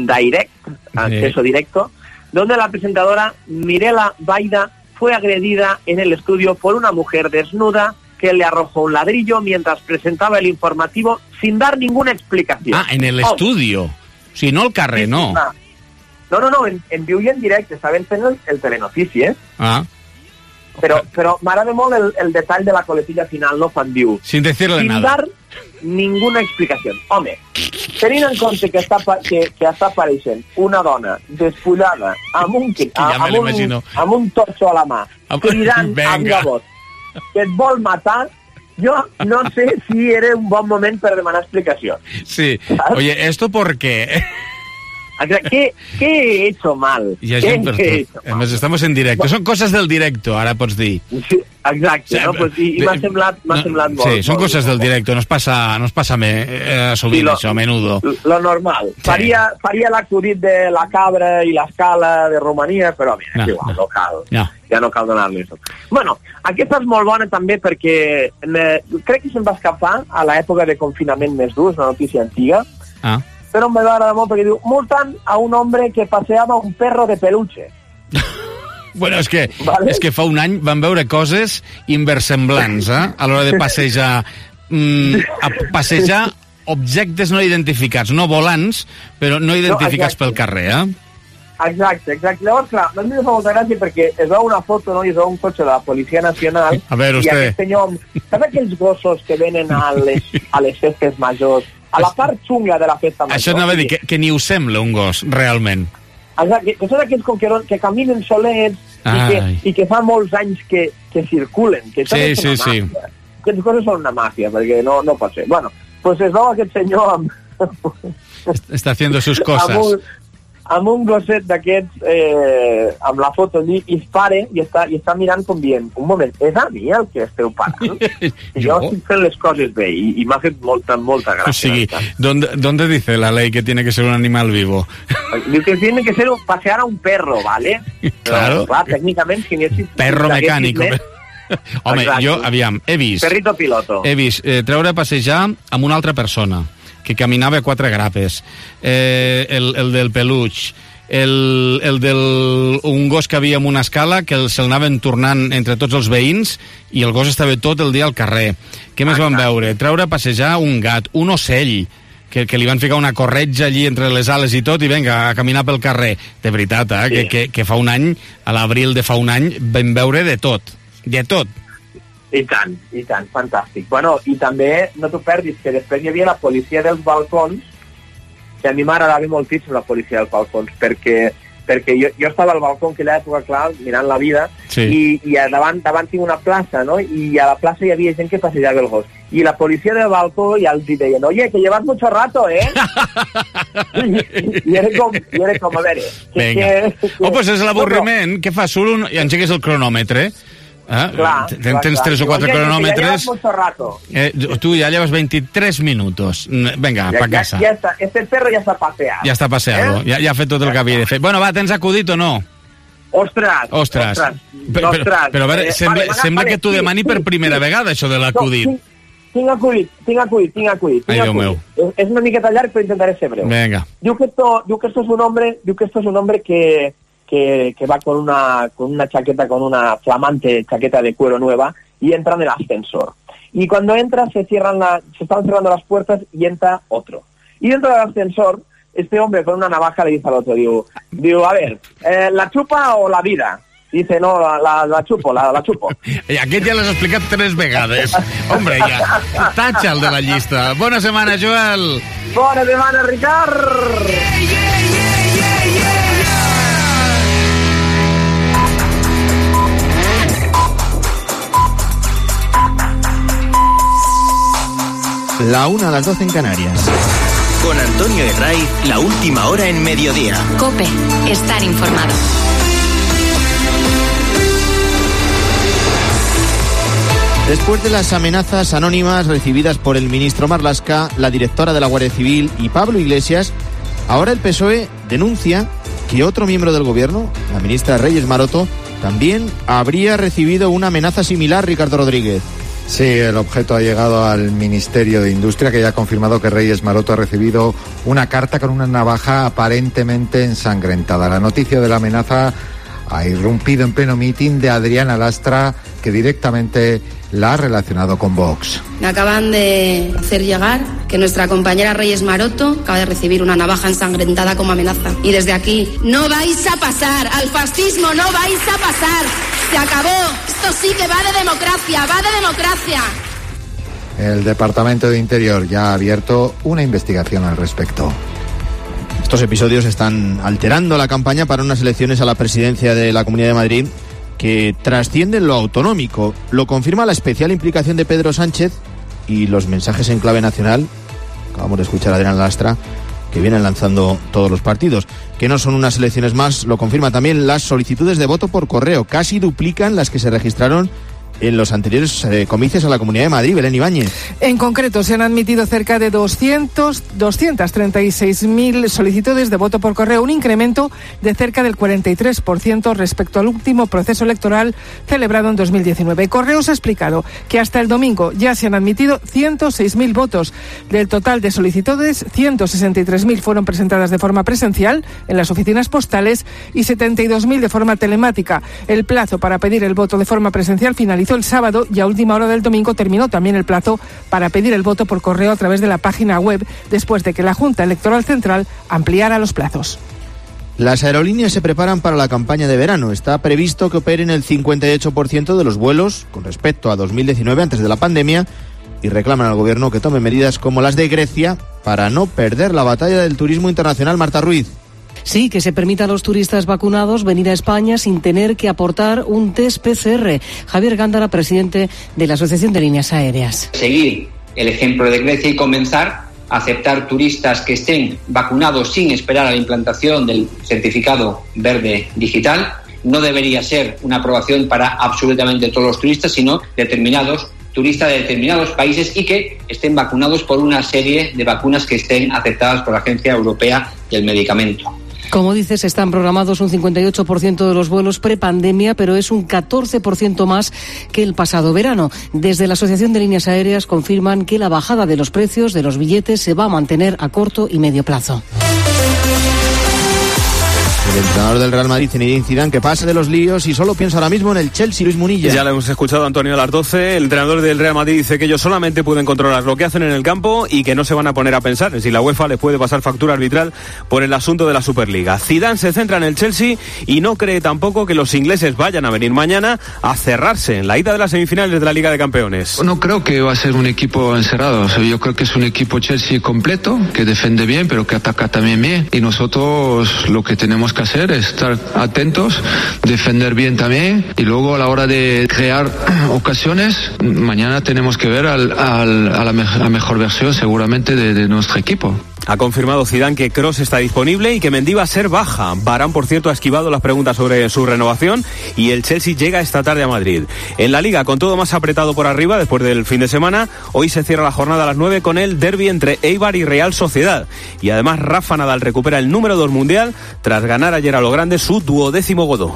Directo, donde la presentadora Mirela Baida fue agredida en el estudio por una mujer desnuda que le arrojó un ladrillo mientras presentaba el informativo sin dar ninguna explicación. Ah, en el estudio. Si no el carrer, no. No, en viu i en directe, estaven fent el telenotícies. Ah. Però m'agrada molt el detall de la coletilla final, no? Quan diu... Sin decirle nada. Sin dar ninguna explicación. Home, tenint en compte que està apareixent una dona despullada amb un torxo a la mà, cridant a viva voz que et vol matar, jo no sé si era un bon moment per demanar explicació. Sí. ¿Sabes? Oye, ¿esto por qué? ¿Qué he hecho mal? Además, estamos en directo. Son cosas del directo, ara pots dir. Sí, exacte, no? Pues, i m'ha semblat molt. Sí, són coses del directo, no es passa sovint, això, a menudo. Lo normal. Faria l'acudit de la cabra i l'escala de Romania, però mira, igual, no cal. Ja no cal donar-li això. Bueno, aquesta és molt bona també perquè crec que se'm va escapar a l'època de confinament més dur, és una notícia antiga, però em va agradar molt perquè diu, multan a un hombre que paseaba un perro de peluche. Bueno, és que fa un any van veure coses inversemblants, a l'hora de passejar objectes no identificats, no volants, però no identificats pel carrer, Exacte. Llavors, clar, a mi em fa molta gràcia perquè es veu una foto, no?, i es veu un cotxe de la Policia Nacional, a veure, i aquest senyor... Saps aquells gossos que venen a les festes majors, a la part xunga de la festa major? Això anava a dir, que ni us sembla un gos, realment. Exacte, que són aquells que caminen solets i que fa molts anys que circulen, que són una màfia. Aquestes coses són una màfia, perquè no pot ser. Bueno, pues es veu aquest senyor Està haciendo sus cosas. Amb un gosset d'aquests, amb la foto allí, i es para i està mirant com dient, un moment, és a mi el que esteu parant? Jo estic fent les coses bé i m'ha fet molta gràcia. O sigui, ¿dónde dice la ley que tiene que ser un animal vivo? Diu que tiene que ser pasear a un perro, ¿vale? Claro. Però, clar, tècnicament, si n'hi perro mecànico. Home, jo, aviam, he vist... Perrito piloto. He vist treure a passejar amb una altra persona que caminava a 4 grapes, el del peluig, el del un gos que havia amb una escala que se'l anaven tornant entre tots els veïns i el gos estava tot el dia al carrer. Què més van veure? Treure a passejar un gat, un ocell, que li van ficar una corretja allí entre les ales i tot i vinga, a caminar pel carrer. De veritat, que fa un any, a l'abril de fa un any, vam veure de tot. De tot. I tant, fantàstic. Bueno, i també no t'ho perdis, que després hi havia la policia dels balcons, que a mi m'agradava moltíssim la policia dels balcons, perquè jo estava al balcó en aquella època, clar, mirant la vida, i davant tinc una plaça, no?, i a la plaça hi havia gent que passejava el gos. I la policia del balcó ja els deien, oye, que llevas mucho rato, I era com, a veure... Vinga. Pues és l'avorriment, què fas? I engegues el cronòmetre, tens 3 o 4 cronòmetres. Tu ya llevas 23 minutos. Venga, pa casa. Ya está, este perro ya está paseado. Ya está paseado, ya ha fet tot el que havia de fer. Bueno, va, tens acudit o no? Ostres. Però a veure, sembla que t'ho demani per primera vegada, això de l'acudit. Tinc acudit. Ai, Déu meu. És una miqueta llarg, però intentaré ser breu. Venga. Diu que esto es un hombre que va con una chaqueta, con una flamante chaqueta de cuero nueva, y entra en el ascensor. Y cuando entra se están cerrando las puertas y entra otro. Y dentro del ascensor, este hombre con una navaja le dice al otro, digo, a ver, ¿la chupa o la vida? Dice, no, la chupo. I aquest ja l'has explicat 3 vegades. Hombre, ja, tatxa el de la llista. Bona setmana, Joel. Bona setmana, Ricard. La 1 a las 12 en Canarias. Con Antonio Herray, la última hora en mediodía. COPE, estar informado. Después de las amenazas anónimas recibidas por el ministro Marlaska, la directora de la Guardia Civil y Pablo Iglesias, ahora el PSOE denuncia que otro miembro del gobierno, la ministra Reyes Maroto, también habría recibido una amenaza similar, Ricardo Rodríguez. Sí, el objeto ha llegado al Ministerio de Industria, que ya ha confirmado que Reyes Maroto ha recibido una carta con una navaja aparentemente ensangrentada. La noticia de la amenaza ha irrumpido en pleno mitin de Adriana Lastra, que directamente la ha relacionado con Vox. Me acaban de hacer llegar que nuestra compañera Reyes Maroto acaba de recibir una navaja ensangrentada como amenaza. Y desde aquí, no vais a pasar, al fascismo no vais a pasar. Se acabó. Esto sí que va de democracia, El Departamento de Interior ya ha abierto una investigación al respecto. Estos episodios están alterando la campaña para unas elecciones a la presidencia de la Comunidad de Madrid que trascienden lo autonómico. Lo confirma la especial implicación de Pedro Sánchez y los mensajes en clave nacional, acabamos de escuchar a Adriana Lastra, que vienen lanzando todos los partidos. Que no son unas elecciones más, lo confirma también las solicitudes de voto por correo. Casi duplican las que se registraron en los anteriores comicios a la Comunidad de Madrid. Belén Ibáñez. En concreto, se han admitido cerca de 236.000 solicitudes de voto por correo, un incremento de cerca del 43% respecto al último proceso electoral celebrado en 2019. Correos ha explicado que hasta el domingo ya se han admitido 106.000 votos. Del total de solicitudes, 163.000 fueron presentadas de forma presencial en las oficinas postales y 72.000 de forma telemática. El plazo para pedir el voto de forma presencial finalizó el sábado y a última hora del domingo terminó también el plazo para pedir el voto por correo a través de la página web, después de que la Junta Electoral Central ampliara los plazos. Las aerolíneas se preparan para la campaña de verano. Está previsto que operen el 58% de los vuelos con respecto a 2019, antes de la pandemia, y reclaman al gobierno que tome medidas como las de Grecia para no perder la batalla del turismo internacional. Marta Ruiz. Sí, que se permita a los turistas vacunados venir a España sin tener que aportar un test PCR. Javier Gándara, presidente de la Asociación de Líneas Aéreas. Seguir el ejemplo de Grecia y comenzar a aceptar turistas que estén vacunados sin esperar a la implantación del certificado verde digital. No debería ser una aprobación para absolutamente todos los turistas, sino determinados turistas de determinados países y que estén vacunados por una serie de vacunas que estén aceptadas por la Agencia Europea del Medicamento. Como dices, están programados un 58% de los vuelos prepandemia, pero es un 14% más que el pasado verano. Desde la Asociación de Líneas Aéreas confirman que la bajada de los precios de los billetes se va a mantener a corto y medio plazo. El entrenador del Real Madrid, Zinedine Zidane, que pasa de los líos y solo piensa ahora mismo en el Chelsea, Luis Munilla. Ya lo hemos escuchado, Antonio, a las 12. El entrenador del Real Madrid dice que ellos solamente pueden controlar lo que hacen en el campo y que no se van a poner a pensar en si la UEFA les puede pasar factura arbitral por el asunto de la Superliga. Zidane se centra en el Chelsea y no cree tampoco que los ingleses vayan a venir mañana a cerrarse en la ida de las semifinales de la Liga de Campeones. No creo que va a ser un equipo encerrado. Yo creo que es un equipo Chelsea completo, que defiende bien, pero que ataca también bien. Y nosotros lo que tenemos que hacer es estar atentos, defender bien también, y luego a la hora de crear ocasiones, mañana tenemos que ver a la mejor versión seguramente de nuestro equipo. Ha confirmado Zidane que Kroos está disponible y que Mendy va a ser baja. Varane, por cierto, ha esquivado las preguntas sobre su renovación y el Chelsea llega esta tarde a Madrid. En la Liga, con todo más apretado por arriba después del fin de semana, hoy se cierra la jornada a las 9 con el derbi entre Eibar y Real Sociedad. Y además Rafa Nadal recupera el número 2 mundial tras ganar ayer a lo grande su 12º Godó.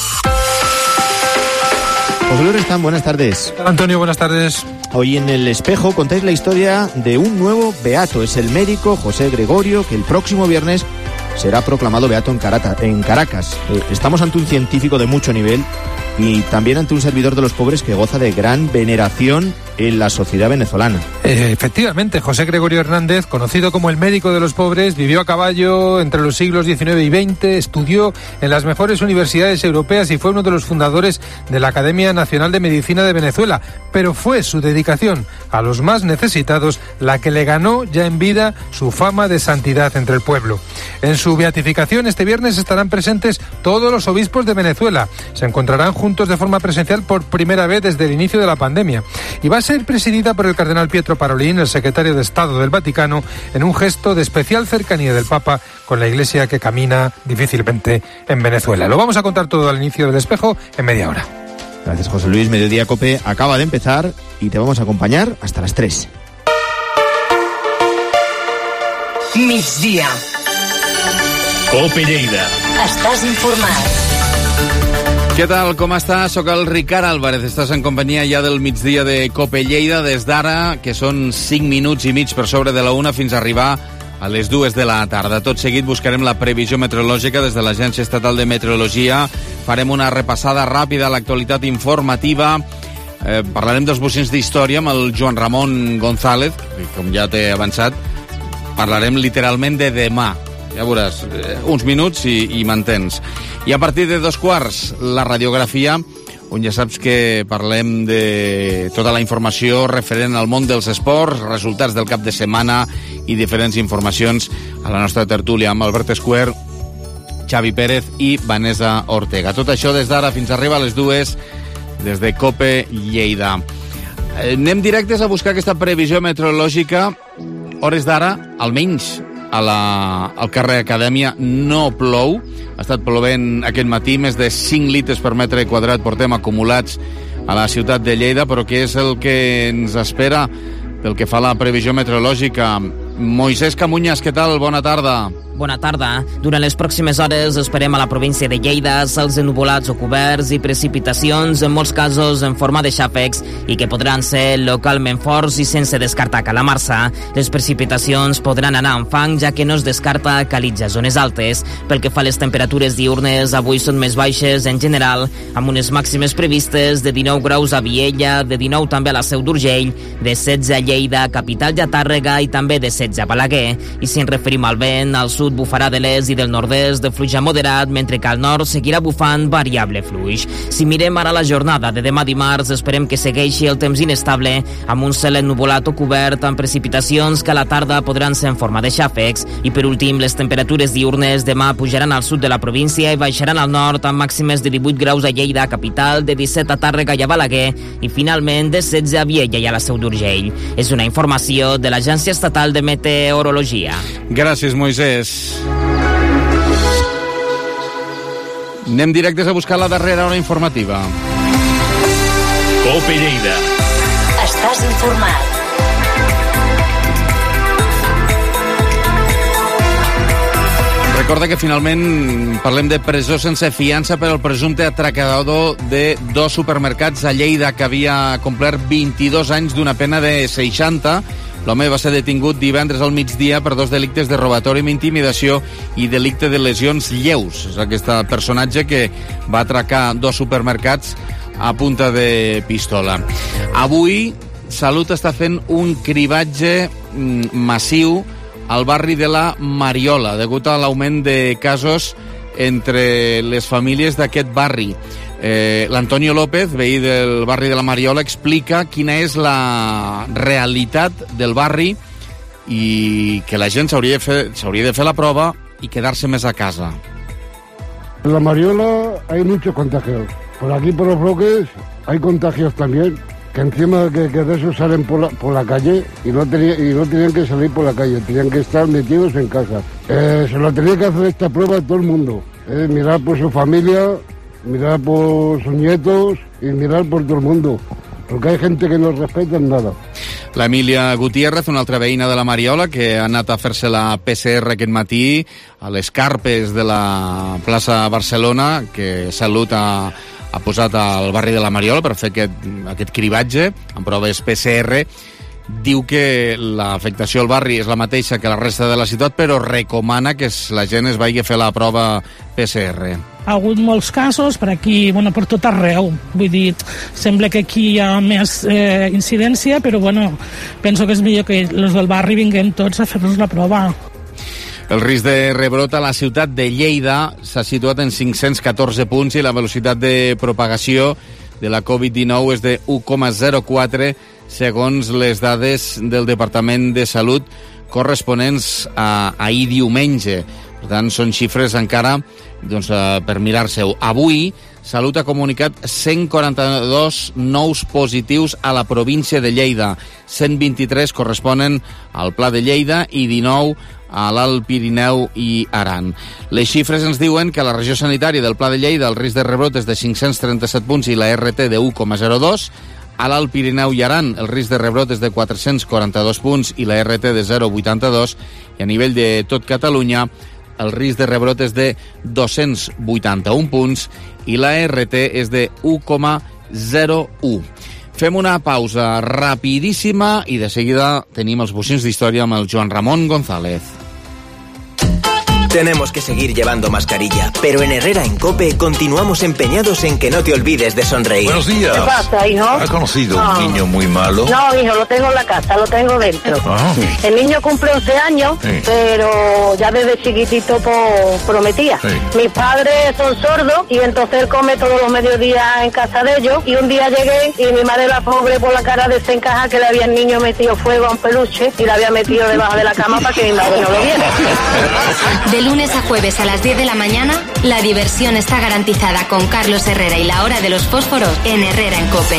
José Luis Restán, buenas tardes. Antonio, buenas tardes. Hoy en El Espejo contáis la historia de un nuevo beato. Es el médico José Gregorio, que el próximo viernes será proclamado beato en Caracas. Estamos ante un científico de mucho nivel y también ante un servidor de los pobres que goza de gran veneración en la sociedad venezolana. Efectivamente, José Gregorio Hernández, conocido como el médico de los pobres, vivió a caballo entre los siglos XIX y XX, estudió en las mejores universidades europeas y fue uno de los fundadores de la Academia Nacional de Medicina de Venezuela, pero fue su dedicación a los más necesitados la que le ganó ya en vida su fama de santidad entre el pueblo. En su beatificación este viernes estarán presentes todos los obispos de Venezuela. Se encontrarán juntos de forma presencial por primera vez desde el inicio de la pandemia y va a ser presidida por el cardenal Pietro Parolin, el secretario de Estado del Vaticano, en un gesto de especial cercanía del Papa con la Iglesia que camina difícilmente en Venezuela. Lo vamos a contar todo al inicio del Espejo en media hora. Gracias, José Luis. Mediodía Cope acaba de empezar y te vamos a acompañar hasta las 3. Migdia. Cope Lleida. Estàs informat. Què tal, com estàs? Soc el Ricard Álvarez. Estàs en companyia ja del migdia de Cope Lleida des d'ara, que són 5 minuts i mig per sobre de la 1 fins a arribar a les 2 de la tarda. Tot seguit buscarem la previsió meteorològica des de l'Agència Estatal de Meteorologia. Farem una repassada ràpida a l'actualitat informativa. Parlarem dels bocins d'història amb el Joan Ramon González, que com ja t'he avançat, parlarem literalment de demà. Ja veuràs, uns minuts i mantens. I a partir de 2:15, la radiografia, on ja saps que parlem de tota la informació referent al món dels esports, resultats del cap de setmana i diferents informacions a la nostra tertúlia amb Albert Escuer, Xavi Pérez i Vanessa Ortega. Tot això des d'ara fins a arribar a les 2 des de Cope Lleida. Anem directes a buscar aquesta previsió meteorològica. Hores d'ara, almenys al carrer Acadèmia, no plou. Ha estat plovent aquest matí, més de 5 litres per metre quadrat portem acumulats a la ciutat de Lleida, però què és el que ens espera pel que fa a la previsió meteorològica? Moisès Camuñas, què tal? Bona tarda. Bona tarda. Durant les pròximes hores esperem a la província de Lleida cels ennuvolats o coberts i precipitacions, en molts casos en forma de xàfecs, i que podran ser localment forts i sense descartar calamarsa. Les precipitacions podran anar amb fang, ja que no es descarta calitja zones altes. Pel que fa a les temperatures diurnes, avui són més baixes en general, amb unes màximes previstes de 19 graus a Viella, de 19 també a la Seu d'Urgell, de 16 a Lleida, capital i a Tàrrega, i també de 16 a Balaguer. I si ens referim al vent, al sud bufarà de l'est i del nord-est de fluix a moderat, mentre que al nord seguirà bufant variable fluix. Si mirem ara la jornada de demà dimarts, esperem que segueixi el temps inestable, amb un cel ennuvolat o cobert, amb precipitacions que a la tarda podran ser en forma de xàfecs. I per últim, les temperatures diurnes demà pujaran al sud de la província i baixaran al nord, amb màximes de 18 graus a Lleida, capital, de 17 a Tàrrega i a Balaguer, i finalment de 16 a Viella i a la Seu d'Urgell. És una informació de l'Agència Estatal de Meteorologia. Gràcies, Moisès. Anem directes a buscar la darrera hora informativa. Cope Lleida. Estàs informat. Recorda que finalment parlem de presó sense fiança per al presumpte atracador de 2 supermercats a Lleida que havia complert 22 anys d'una pena de 60. L'home va ser detingut divendres al migdia per 2 delictes de robatori amb intimidació i delicte de lesions lleus. És aquest personatge que va atracar 2 supermercats a punta de pistola. Avui, Salut està fent un cribatge massiu al barri de la Mariola, degut a l'augment de casos entre les famílies d'aquest barri. L'Antonio López, veí del barri de la Mariola, explica quina és la realitat del barri i que la gent s'hauria de fer la prova i quedar-se més a casa. En la Mariola hay muchos contagios. Por aquí, por los bloques, hay contagios también, que encima que de eso salen por la calle y no tenían que salir por la calle, tenían que estar metidos en casa. Se lo tenía que hacer esta prueba a todo el mundo. Mirar por su familia, mirar por sus nietos y mirar por todo el mundo, porque hay gente que no respeta nada. L'Emília Gutiérrez, una altra veïna de la Mariola, que ha anat a fer-se la PCR aquest matí a les carpes de la plaça Barcelona, que Salut ha posat al barri de la Mariola per fer aquest cribatge amb proves PCR, diu que l'afectació al barri és la mateixa que la resta de la ciutat, però recomana que la gent es vagi a fer la prova PCR. Ha hagut molts casos per aquí, per tot arreu. Vull dir, sembla que aquí hi ha més incidència, però penso que és millor que els del barri vinguem tots a fer-nos la prova. El risc de rebrot a la ciutat de Lleida s'ha situat en 514 punts i la velocitat de propagació de la Covid-19 és de 1,04 segons les dades del Departament de Salut corresponents a ahir diumenge. Per tant, són xifres encara per mirar-se-ho. Avui, Salut ha comunicat 142 nous positius a la província de Lleida. 123 corresponen al Pla de Lleida i 19 a l'Alt Pirineu i Aran. Les xifres ens diuen que a la regió sanitària del Pla de Lleida el risc de rebrot és de 537 punts i la RT de 1,02. A l'Alt Pirineu i Aran el risc de rebrot és de 442 punts i la RT de 0,82. I a nivell de tot Catalunya el risc de rebrot és de 281 punts i la RT és de 1,01. Fem una pausa rapidíssima i de seguida tenim els bocins d'història amb el Joan Ramon González. Tenemos que seguir llevando mascarilla, pero en Herrera en COPE continuamos empeñados en que no te olvides de sonreír. Buenos días. ¿Qué pasa, hijo? ¿Ha conocido un niño muy malo? No, hijo, lo tengo en la casa, lo tengo dentro. El niño cumple 11 años, pero ya desde chiquitito prometía. Mis padres son sordos y entonces él come todos los mediodías en casa de ellos. Y un día llegué y mi madre, la pobre, por la cara desencajada, que le había el niño metido fuego a un peluche y le había metido debajo de la cama para que mi madre no lo viera. De lunes a jueves a las 10 de la mañana, la diversión está garantizada con Carlos Herrera y la hora de los fósforos en Herrera en COPE.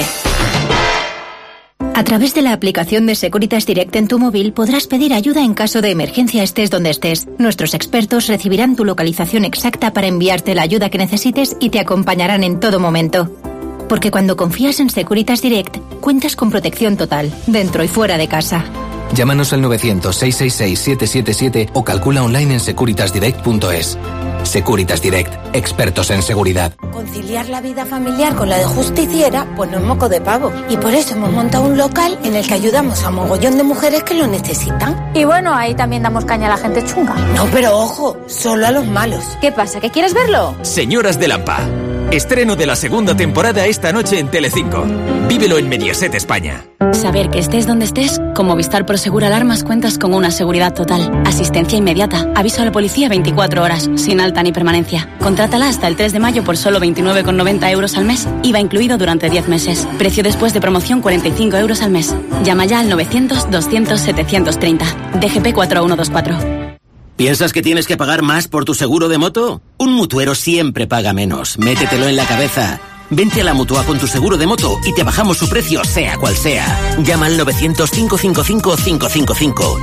A través de la aplicación de Securitas Direct en tu móvil podrás pedir ayuda en caso de emergencia estés donde estés. Nuestros expertos recibirán tu localización exacta para enviarte la ayuda que necesites y te acompañarán en todo momento. Porque cuando confías en Securitas Direct, cuentas con protección total, dentro y fuera de casa. Llámanos al 900-666-777 o calcula online en securitasdirect.es. Securitas Direct, expertos en seguridad. Conciliar la vida familiar con la de justiciera, pues no es moco de pavo. Y por eso hemos montado un local en el que ayudamos a mogollón de mujeres que lo necesitan. Y bueno, ahí también damos caña a la gente chunga. No, pero ojo, solo a los malos. ¿Qué pasa? ¿Que quieres verlo? Señoras de Lampa. Estreno de la segunda temporada esta noche en Telecinco. Vívelo en Mediaset España. Saber que estés donde estés, con Movistar Prosegur Alarmas cuentas con una seguridad total. Asistencia inmediata, aviso a la policía 24 horas, sin alta ni permanencia. Contrátala hasta el 3 de mayo por solo 29,90 euros al mes, IVA incluido durante 10 meses. Precio después de promoción 45 euros al mes. Llama ya al 900-200-730. DGP 4124. ¿Piensas que tienes que pagar más por tu seguro de moto? Un mutuero siempre paga menos. Métetelo en la cabeza. Vente a la Mutua con tu seguro de moto y te bajamos su precio, sea cual sea. Llama al 900-555-555.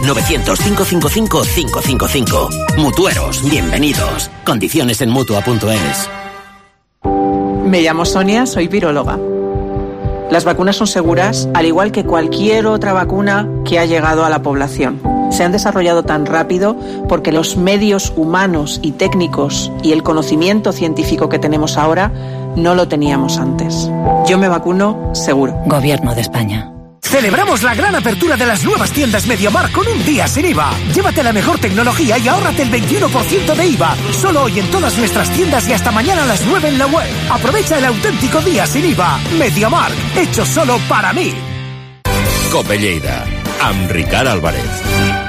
900-555-555. Mutueros, bienvenidos. Condiciones en Mutua.es. Me llamo Sonia, soy viróloga. Las vacunas son seguras, al igual que cualquier otra vacuna que ha llegado a la población. Se han desarrollado tan rápido porque los medios humanos y técnicos y el conocimiento científico que tenemos ahora no lo teníamos antes. Yo me vacuno seguro. Gobierno de España. Celebramos la gran apertura de las nuevas tiendas MediaMarkt con un día sin IVA. Llévate la mejor tecnología y ahórrate el 21% de IVA. Solo hoy en todas nuestras tiendas y hasta mañana a las 9 en la web. Aprovecha el auténtico día sin IVA. MediaMarkt, hecho solo para mí. COPE Lleida, amb Ricard Álvarez.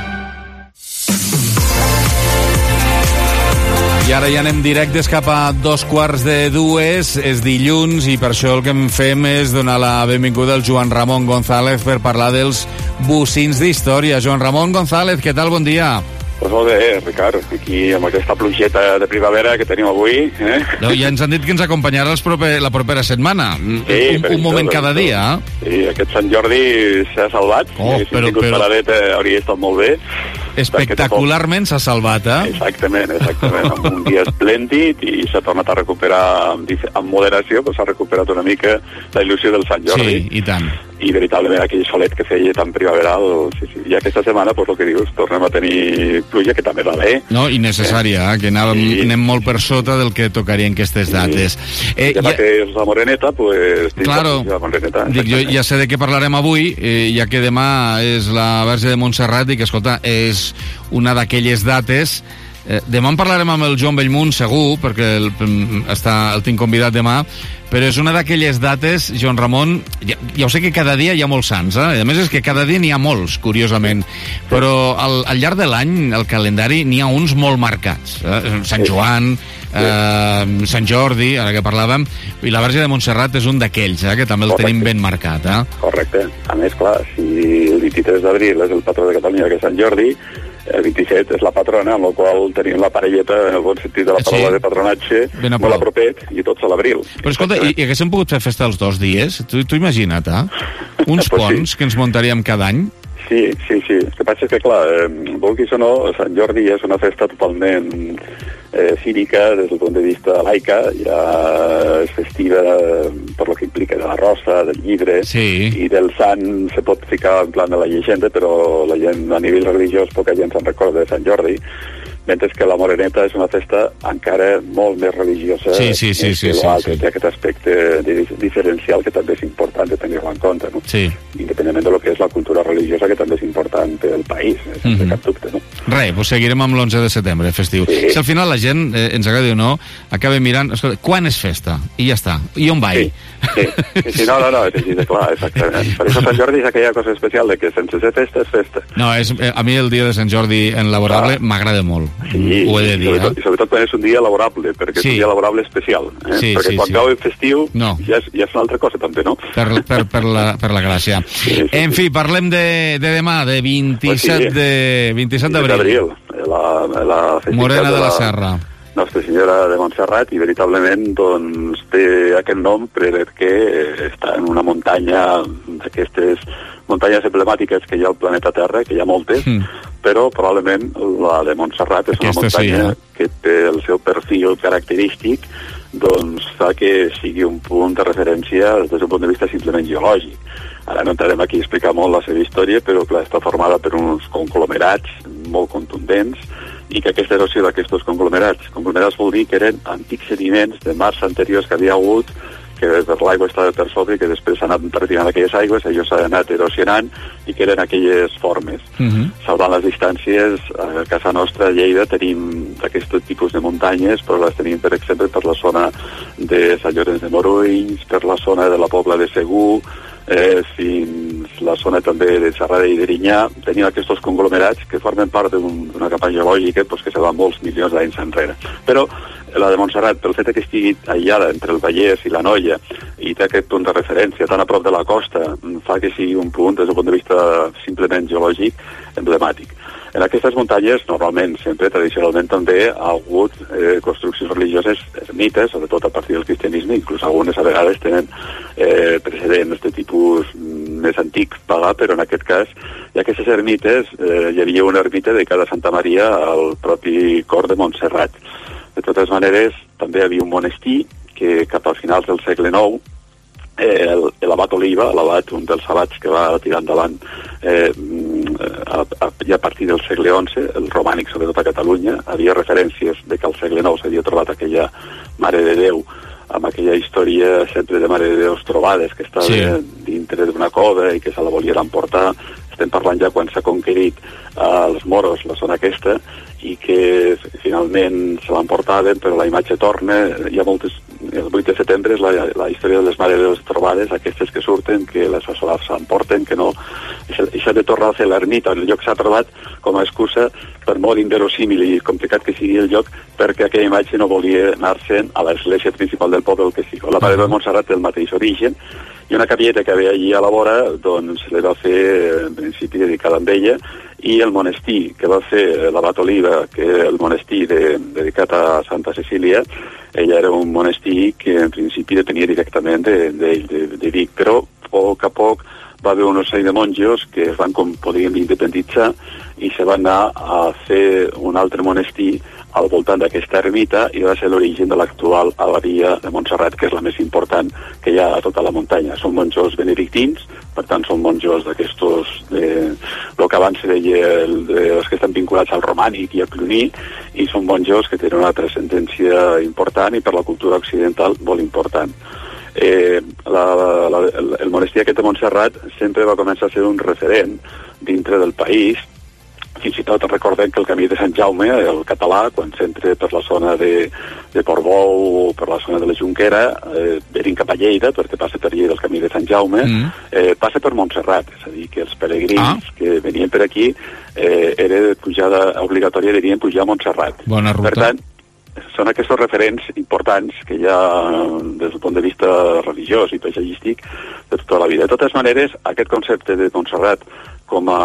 I ara ja anem directes cap a 2:45. És dilluns i per això el que en fem és donar la benvinguda al Joan Ramon González per parlar dels bocins d'història. Joan Ramon González, què tal? Bon dia. Pues molt bé, Ricard, aquí amb aquesta plugeta de primavera que tenim avui. No, ja ens han dit que ens acompanyarà la propera setmana. Sí, un moment cada dia. Sí, aquest Sant Jordi s'ha salvat. Si tingut paradet hauria estat molt bé. Espectacularment s'ha salvat, Exactament, amb un dia esplèndid i s'ha tornat a recuperar amb moderació, però s'ha recuperat una mica la il·lusió del Sant Jordi. Sí, i tant. I veritablement aquell solet que feia tan primaveral, sí. I aquesta setmana, pues el que dius, tornem a tenir pluja, que també va bé. No, i necessària, que anem molt per sota del que tocaria en aquestes dates. Ja que és la Moreneta, pues... Claro, la Moreneta, dic, jo ja sé de què parlarem avui, ja que demà és la Verge de Montserrat, i que, escolta, és una d'aquelles dates... demà en parlarem amb el Joan Bellmunt, segur, perquè el tinc convidat demà, però és una d'aquelles dates, Joan Ramon, ja ho sé que cada dia hi ha molts sants, a més és que cada dia n'hi ha molts, curiosament, però al llarg de l'any, el calendari, n'hi ha uns molt marcats. Sant Joan, Sant Jordi, ara que parlàvem, i la Verge de Montserrat és un d'aquells, que també el tenim ben marcat. Correcte. A més, clar, si el 23 d'abril és el patró de Catalunya, que és Sant Jordi, el 27 és la patrona, amb la qual tenim la parelleta, en el bon sentit de la paraula, de patronatge, molt a propet, i tots a l'abril. Però escolta, i haguéssim pogut fer festa els 2 dies? Tu imagina't, uns ponts que ens muntaríem cada any? Sí. El que passa és que, clar, vulguis o no, Sant Jordi és una festa totalment cívica des del punt de vista laica, ja és festiva per lo que implica de la rosa, del llibre, i del sant se pot ficar en plan de la llegenda, però la gent a nivell religiós poca gent se'n recorda de Sant Jordi, mentre que la Moreneta és una festa encara molt més religiosa, sí. Té aquest aspecte diferencial que també és important de tenir-ho en compte, no? Sí. Independentment de lo que és la cultura religiosa, que també és important pel país, sense cap dubte, no? Res, doncs seguirem amb l'11 de setembre, festiu. Si al final la gent, ens agradi o no, acaba mirant, escolta, quan és festa? I ja està. I on vaig? Sí, no, és així de clar, exactament. Per això Sant Jordi és aquella cosa especial de que sense ser festa és festa. No, a mi el dia de Sant Jordi en laborable m'agrada molt. Sí, ho he de dir, sobretot quan és un dia laborable, perquè és un dia laborable especial, perquè quan cau en festiu ja és una altra cosa també, no? Per la gràcia. En fi, parlem de demà, de 27 d'abril. La Morena de la Serra. Nostra Senyora de Montserrat, i veritablement doncs té aquest nom perquè està en una muntanya d'aquestes muntanyes emblemàtiques que hi ha al planeta Terra, que hi ha moltes, però probablement la de Montserrat és una muntanya que té el seu perfil característic, doncs fa que sigui un punt de referència des d'un punt de vista simplement geològic. Ara no entrarem aquí a explicar molt la seva història, però clar, està formada per uns conglomerats molt contundents, i que aquesta erosió d'aquests conglomerats vol dir que eren antics sediments de mars anteriors que havia hagut, que per l'aigua estava per sobre i que després s'han anat retirant aquelles aigües, allò s'ha anat erosionant i que eren aquelles formes. Salvant les distàncies, a casa nostra, a Lleida, tenim aquest tipus de muntanyes, però les tenim, per exemple, per la zona de Sant Llorenç de Morunys, per la zona de la Pobla de Segur, fins la zona també de Xerrada i d'Erinyà. Tenim aquests conglomerats que formen part d'una campanya geològica que se va molts milions d'anys enrere. Però la de Montserrat, pel fet que estigui aïllada entre el Vallès i l'Anoia i té aquest punt de referència tan a prop de la costa, fa que sigui un punt, des del punt de vista simplement geològic, emblemàtic. En aquestes muntanyes, normalment, sempre, tradicionalment, també ha hagut construccions religioses, ermites, sobretot a partir del cristianisme, inclús algunes a vegades tenen precedents de tipus més antic pagà, però en aquest cas, i aquestes ermites, hi havia una ermita dedicada a Santa Maria al propi cor de Montserrat. De totes maneres, també hi havia un monestir que cap als finals del segle IX, l'abat Oliva, un dels abats que va tirar endavant ja a partir del segle XI, el romànic sobretot a Catalunya, havia referències de que al segle IX s'havia trobat aquella Mare de Déu, amb aquella història sempre de Mare de Déus trobades, que estava dintre d'una cova i que se la volien emportar. Estem parlant ja quan s'ha conquerit els moros la zona aquesta, i que finalment se l'emportaven, però la imatge torna. Hi ha moltes... El 8 de setembre és la història de les Mare de Déu trobades, aquestes que surten, que les s'emporten, que no... I s'ha de tornar a fer l'ermita, el lloc s'ha trobat com a excusa, per molt inverosímil i complicat que sigui el lloc, perquè aquella imatge no volia anar-se'n a l'església principal del poble, el que sigui. La Mare de Montserrat té el mateix origen, i una capelleta que havia allí a la vora, doncs, se li va fer, en principi, dedicada amb ella, i el monestir que va fer l'abat Oliva, que el monestir dedicat a Santa Cecília, ella era un monestir que en principi depenia directament de Vic, però a poc va haver una sèrie de monjos que es van, com podríem independitzar, i se van anar a fer un altre monestir al voltant d'aquesta ermita i va ser l'origen de l'actual abadia de Montserrat, que és la més important que hi ha a tota la muntanya. Són monjos benedictins, per tant són monjos d'aquestos, el que abans se deia, els que estan vinculats al romànic i al cluní, i són monjos que tenen una transcendència important i per la cultura occidental molt important. El monestir aquest de Montserrat sempre va començar a ser un referent dintre del país. Fins i tot recordem que el camí de Sant Jaume, el català, quan s'entra per la zona de Portbou o per la zona de la Jonquera, venint cap a Lleida, perquè passa per Lleida el camí de Sant Jaume, passa per Montserrat, és a dir, que els peregrins que venien per aquí era de pujada obligatòria, devien pujar a Montserrat. Bona ruta. Per tant, són aquests referents importants que hi ha des del punt de vista religiós i paisatgístic de tota la vida. De totes maneres, aquest concepte de Montserrat com a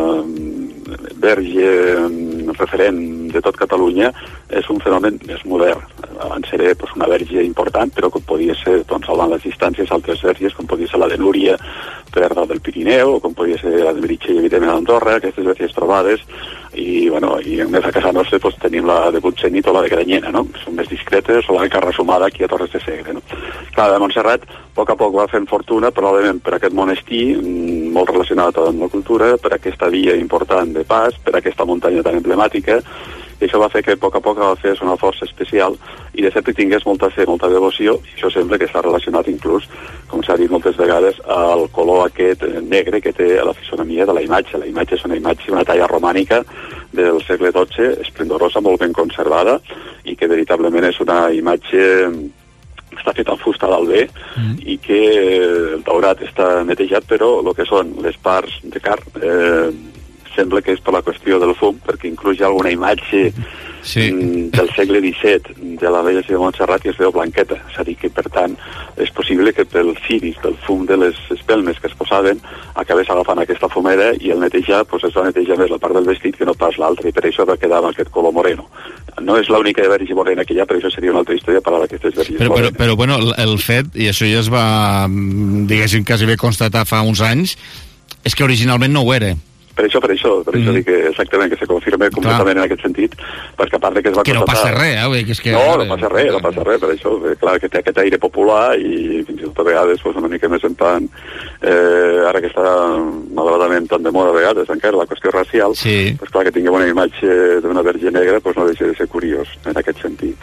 verge referent de tot Catalunya és un fenomen més modern. Abans era una verge important, però com podia ser, salvant les distàncies, altres verges, com podia ser la de Núria per dalt del Pirineu, o com podia ser la de Meritxell, evidentment, a Andorra, aquestes verges trobades, i a més a casa nostra tenim la de Butsenit o la de Granyena, no? Són més discretes, o la de Carrasomada aquí a Torres de Segre, no? Clar, de Montserrat, a poc va fent fortuna, probablement per aquest monestir, molt relacionat amb la cultura, per aquesta via important de pas, per aquesta muntanya tan emblemàtica, i això va fer que a poc va fer una força especial i de fet tingués molta fe, molta devoció, i això sembla que està relacionat inclús, com s'ha dit moltes vegades, al color aquest negre que té la fisonomia de la imatge. La imatge és una imatge, una talla romànica del segle XII, esplendorosa, molt ben conservada, i que veritablement és una imatge que està feta amb fusta d'albé i que el daurat està netejat, però el que són les parts de carn sembla que és per la qüestió del fum, perquè inclús hi ha alguna imatge del segle XVII de la vella de Montserrat que es veu blanqueta. És a dir, que per tant és possible que pel ciris, pel fum de les espelmes que es posaven, acabés agafant aquesta fumera i el netejar, es va netejar més la part del vestit que no pas l'altra, i per això va quedar amb aquest color moreno. No és l'única verge morena que hi ha, però això seria una altra història parlar d'aquestes verges morenes. Però bueno, el fet, i això ja es va, diguéssim, quasi bé constatar fa uns anys, és que originalment no ho era. Per això dic que exactament, que se confirma completament en aquest sentit, perquè a part de que es va que no passa res, no passa res, per això, clar, que té aquest aire popular i fins i tot a vegades una mica més en plan, ara que està malauradament tan de moda a vegades encara la qüestió racial, clar, que tingui una imatge d'una verge negra no deixa de ser curiós en aquest sentit.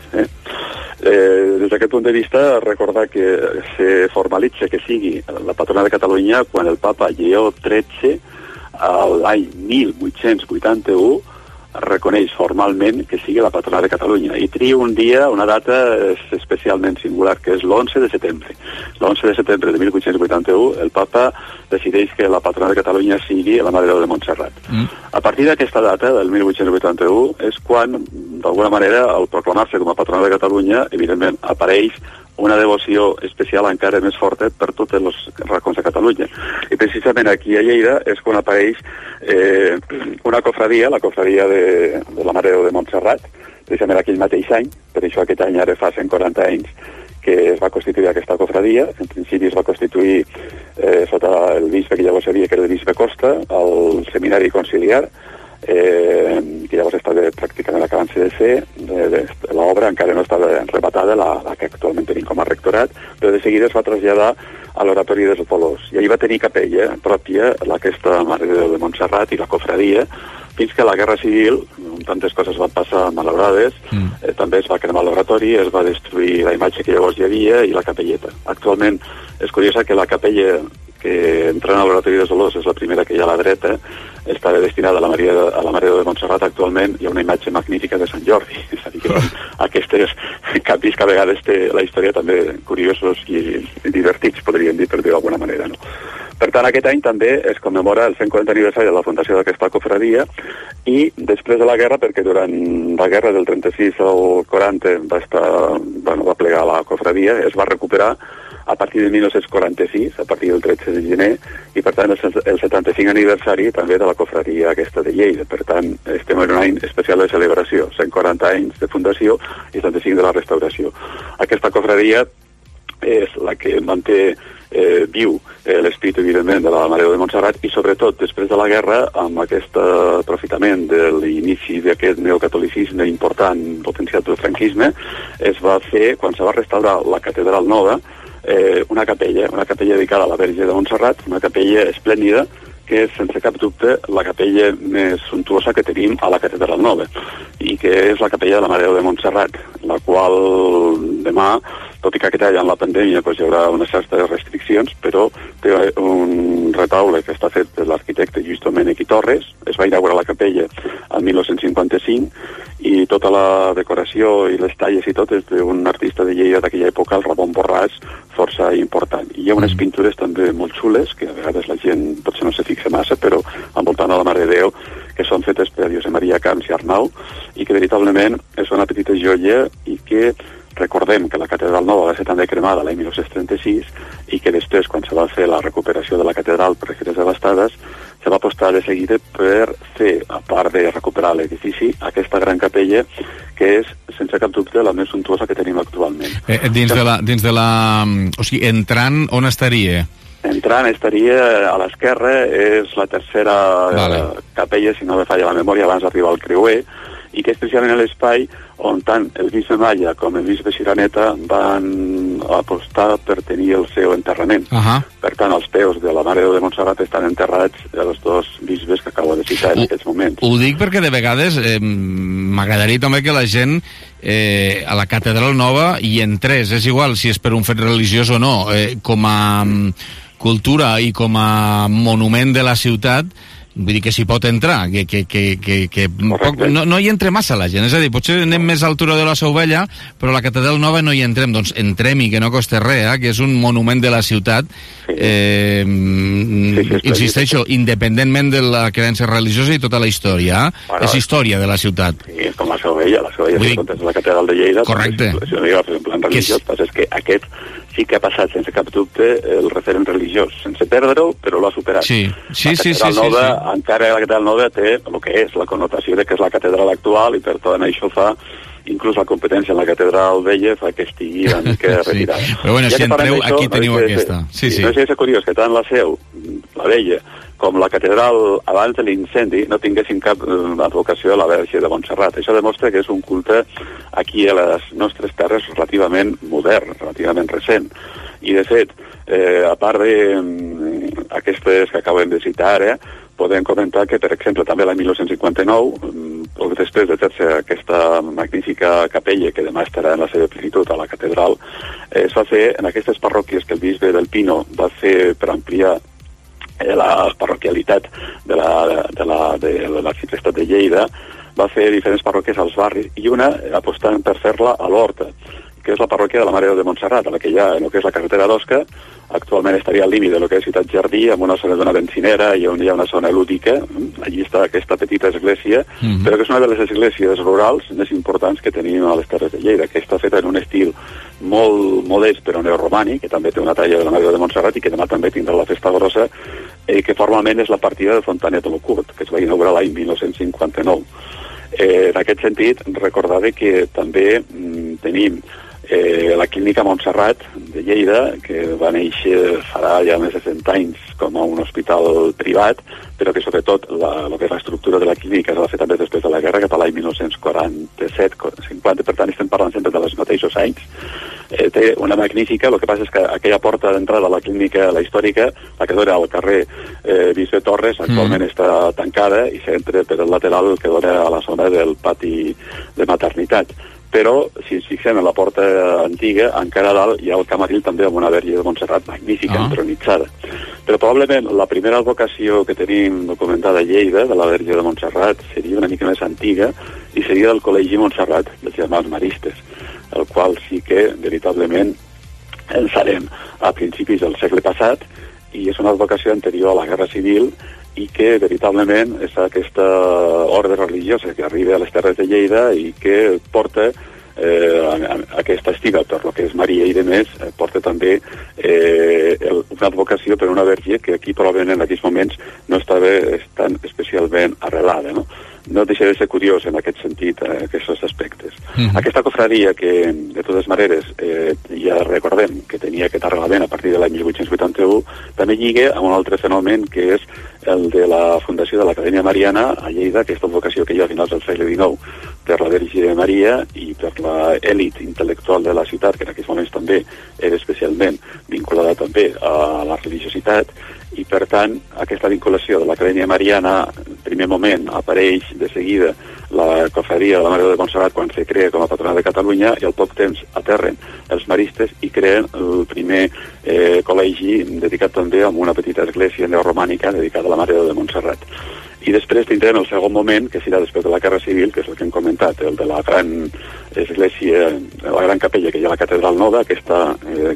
Des d'aquest punt de vista, recordar que se formalitza que sigui la patrona de Catalunya quan el papa Lleó XIII l'any 1881 reconeix formalment que sigui la patrona de Catalunya i tria un dia, una data especialment singular, que és l'11 de setembre. L'11 de setembre de 1881 el papa decideix que la patrona de Catalunya sigui la Mare de Déu de Montserrat. A partir d'aquesta data, del 1881, és quan, d'alguna manera, al proclamar-se com a patrona de Catalunya, evidentment apareix una devoció especial encara més forta per tots els racons de Catalunya. I precisament aquí a Lleida és quan apareix una cofradia, la cofradia de la Mare de Déu de Montserrat, precisament aquell mateix any, per això aquest any ara fa 140 anys que es va constituir aquesta cofradia. En principi es va constituir sota el bisbe que llavors havia, que era el bisbe Costa, al seminari conciliar, que llavors estava pràcticament acabant-se de fer, l'obra encara no estava rematada, la que actualment tenim com a rectorat, però de seguida es va traslladar a l'oratori dels Apol·los, i ahir va tenir capella pròpia, aquesta Mare de Déu de Montserrat i la cofradia, fins que la Guerra Civil, tantes coses van passar malaurades, també es va cremar l'oratori, es va destruir la imatge que llavors hi havia i la capelleta. Actualment és curiosa que la capella que entra a l'oratori dels Dolors és la primera que hi ha a la dreta, està destinada a la Mare de Déu de Montserrat. Actualment hi ha una imatge magnífica de Sant Jordi, és a dir, que aquests canvis que a vegades té la història també curiosos i divertits, podríem dir, per dir d'alguna manera, no? Per tant, aquest any també es commemora el 140 aniversari de la fundació d'aquesta cofradia i després de la guerra, perquè durant la guerra del 36 al 40 va plegar la cofradia, es va recuperar a partir de 1946, a partir del 13 de gener, i per tant el 75 aniversari també de la cofraria aquesta de Lleida. Per tant, estem en un any especial de celebració, 140 anys de fundació i 75 de la restauració. Aquesta cofraria és la que manté viu l'espírit, evidentment, de la Mare de Montserrat, i sobretot després de la guerra, amb aquest aprofitament de l'inici d'aquest neocatolicisme important potenciat pel franquisme, es va fer, quan se va restaurar la catedral nova, una capella dedicada a la Verge de Montserrat, una capella esplèndida, que és, sense cap dubte, la capella més suntuosa que tenim a la catedral nova, i que és la capella de la Mare de Montserrat, la qual demà, tot i que aquest any en la pandèmia hi haurà unes certes restriccions, però té un retaule que està fet per l'arquitecte Lluís Domènech i Torres. Es va inaugurar la capella el 1955 i tota la decoració i les talles i tot és d'un artista de Lleida d'aquella època, el Ramon Borràs, força important. I hi ha unes pintures també molt xules, que a vegades la gent potser no se fixa massa, però envoltant a la Mare de Déu, que són fetes per Josep Maria Camps i Arnau, i que veritablement és una petita joia, i que recordem que la catedral nova va ser també cremada l'any 1936 i que després, quan se va fer la recuperació de la catedral per requetes devastades, se va apostar de seguida per fer, a part de recuperar l'edifici, aquesta gran capella que és, sense cap dubte, la més suntuosa que tenim actualment. O sigui, entrant, on estaria? Entrant estaria a l'esquerra, és la tercera capella, si no me falla la memòria, abans d'arribar al creuer, i que és precisament l'espai on tant el bisbe Malla com el bisbe Ciraneta van apostar per tenir el seu enterrament. Per tant, els peus de la Mare de Montserrat estan enterrats els dos bisbes que acabo de citar en aquests moments. Ho dic perquè de vegades m'agradaria també que la gent a la Catedral Nova hi entrés, és igual si és per un fet religiós o no, com a cultura i com a monument de la ciutat. Vull dir que s'hi pot entrar, que no hi entre massa la gent, és a dir, potser anem més a l'altura de la Seu Vella, però a la Catedral Nova no hi entrem, doncs entrem-hi, que no costa res, que és un monument de la ciutat, insisteixo, independentment de la creença religiosa i tota la història, és història de la ciutat. Sí, és com la Seu Vella, si comptes la Catedral de Lleida, correcte. Si no hi ha en plan religiós, és que aquest sí que ha passat, sense cap dubte, el referent religiós, sense perdre-ho, però l'ha superat. La Catedral Nova, encara la Catedral Nova té el que és, la connotació de que és la catedral actual, i per tant això fa, inclús la competència en la Catedral Vella fa que estigui una mica retirada. Però bueno, si entreu, aquí teniu aquesta. No sé si és curiós que tant la Seu, la Vella, com la catedral abans de l'incendi no tinguessin cap advocació a la Verge de Montserrat. Això demostra que és un culte aquí a les nostres terres relativament modern, relativament recent. I de fet, a part d'aquestes que acabem de citar ara, podem comentar que, per exemple, també l'any 1959, poc després de fer-se aquesta magnífica capella, que demà estarà en la seva plenitud a la catedral, es va fer en aquestes parròquies que el bisbe del Pino va fer per ampliar la parroquialitat de l'arxiprestat de Lleida, va fer diferents parròquies als barris, i una apostant per fer-la a l'Horta, que és la parròquia de la Mare de Montserrat, a la que hi ha, en el que és la carretera d'Osca, actualment estaria al límit de lo que és Ciutat Jardí, amb una zona d'una benzinera i on hi ha una zona lúdica. Allí està aquesta petita església, però que és una de les esglésies rurals més importants que tenim a les Terres de Lleida, que està feta en un estil molt modest però neoromànic, que també té una talla de la Mare de Montserrat i que demà també tindrà la festa grossa, que formalment és la partida de Fontanet de l'Ocurt, que es va inaugurar l'any 1959. En aquest sentit, recordar que també tenim la Clínica Montserrat de Lleida, que va néixer farà ja més de 100 anys com a un hospital privat, però que sobretot el que és l'estructura de la clínica es va fer també després de la guerra, cap a l'any 1947-50, per tant estem parlant sempre dels mateixos anys. Té una magnífica, el que passa és que aquella porta d'entrada a la clínica, la històrica, la que dona al carrer Bisbe Torres, actualment està tancada i s'entra per el lateral que dona a la zona del pati de maternitat. Però, si ens fixem en la porta antiga, encara a dalt hi ha el camarill també amb una Verge de Montserrat magnífica, entronitzada. Però probablement la primera advocació que tenim documentada a Lleida, de la Verge de Montserrat, seria una mica més antiga i seria del Col·legi Montserrat, dels germans maristes, el qual sí que, veritablement, ens farem a principis del segle passat, i és una advocació anterior a la Guerra Civil, i que veritablement és aquesta ordre religiosa que arriba a les Terres de Lleida i que porta aquesta estiga per lo que és Maria i demés, porta també una advocació per una verge que aquí probablement en aquests moments no estava tan especialment arrelada, no? No deixa de ser curiós en aquest sentit, aquests aspectes. Aquesta cofradia que, de totes maneres, ja recordem que tenia aquest arrelament a partir de l'any 1881, també lliga amb un altre fenomen que és el de la fundació de l'Acadèmia Mariana a Lleida, aquesta advocació que hi ha a finals del segle XIX per la Verge Maria i per l'elit intel·lectual de la ciutat, que en aquests moments també era especialment vinculada també a la religiositat, i per tant aquesta vinculació de l'Acadèmia Mariana en primer moment apareix de seguida la cofradia de la Mare de Montserrat quan se crea com a patrona de Catalunya i al poc temps aterren els maristes i creen el primer col·legi dedicat també a una petita església neoromànica dedicada a la Mare de Montserrat. I després tindrem el segon moment, que serà després de la Guerra Civil, que és el que hem comentat, el de la gran església, la gran capella que hi ha a la Catedral Nova, aquesta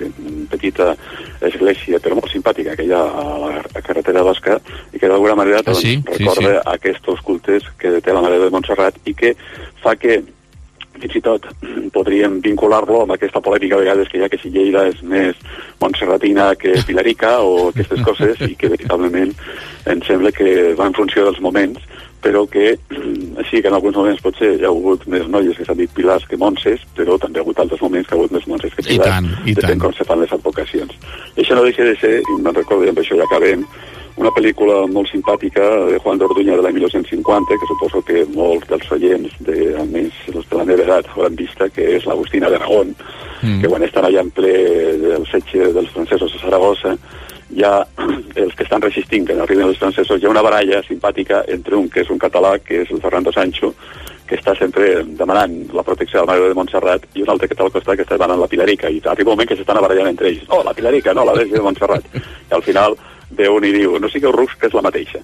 petita església, però molt simpàtica, que hi ha a la carretera d'Osca, i que d'alguna manera recorda aquests cultes que té la Mare de Montserrat i que fa que fins i tot podríem vincular-lo amb aquesta polèmica a vegades que hi ha que si Lleida és més montserratina que pilarica o aquestes coses i que veritablement em sembla que va en funció dels moments, però que sí que en alguns moments potser hi ha hagut més noies que s'han dit pilars que montses, però també ha hagut altres moments que ha hagut més montses que pilars, depèn com se fan les advocacions. I això no deixa de ser, i me'n recordo i amb això ja acabem, una pel·lícula molt simpàtica de Juan d'Orduña de l'any 1950, que suposo que molts dels oients, almenys els de la meva edat, hauran vista, que és l'Agustina d'Aragón, que quan estan allà en ple del setge dels francesos a Saragossa, ja els que estan resistint, que no arriben els francesos, hi ha una baralla simpàtica entre un que és un català, que és el Fernando Sancho, que està sempre demanant la protecció de la Mare de Montserrat, i un altre que està al costat que està demanant la Pilarica, i arriba un moment que s'estan barallant entre ells. No, la Pilarica, no, la Verge de Montserrat. I al final ve un i diu, no sigueu rucs, que és la mateixa.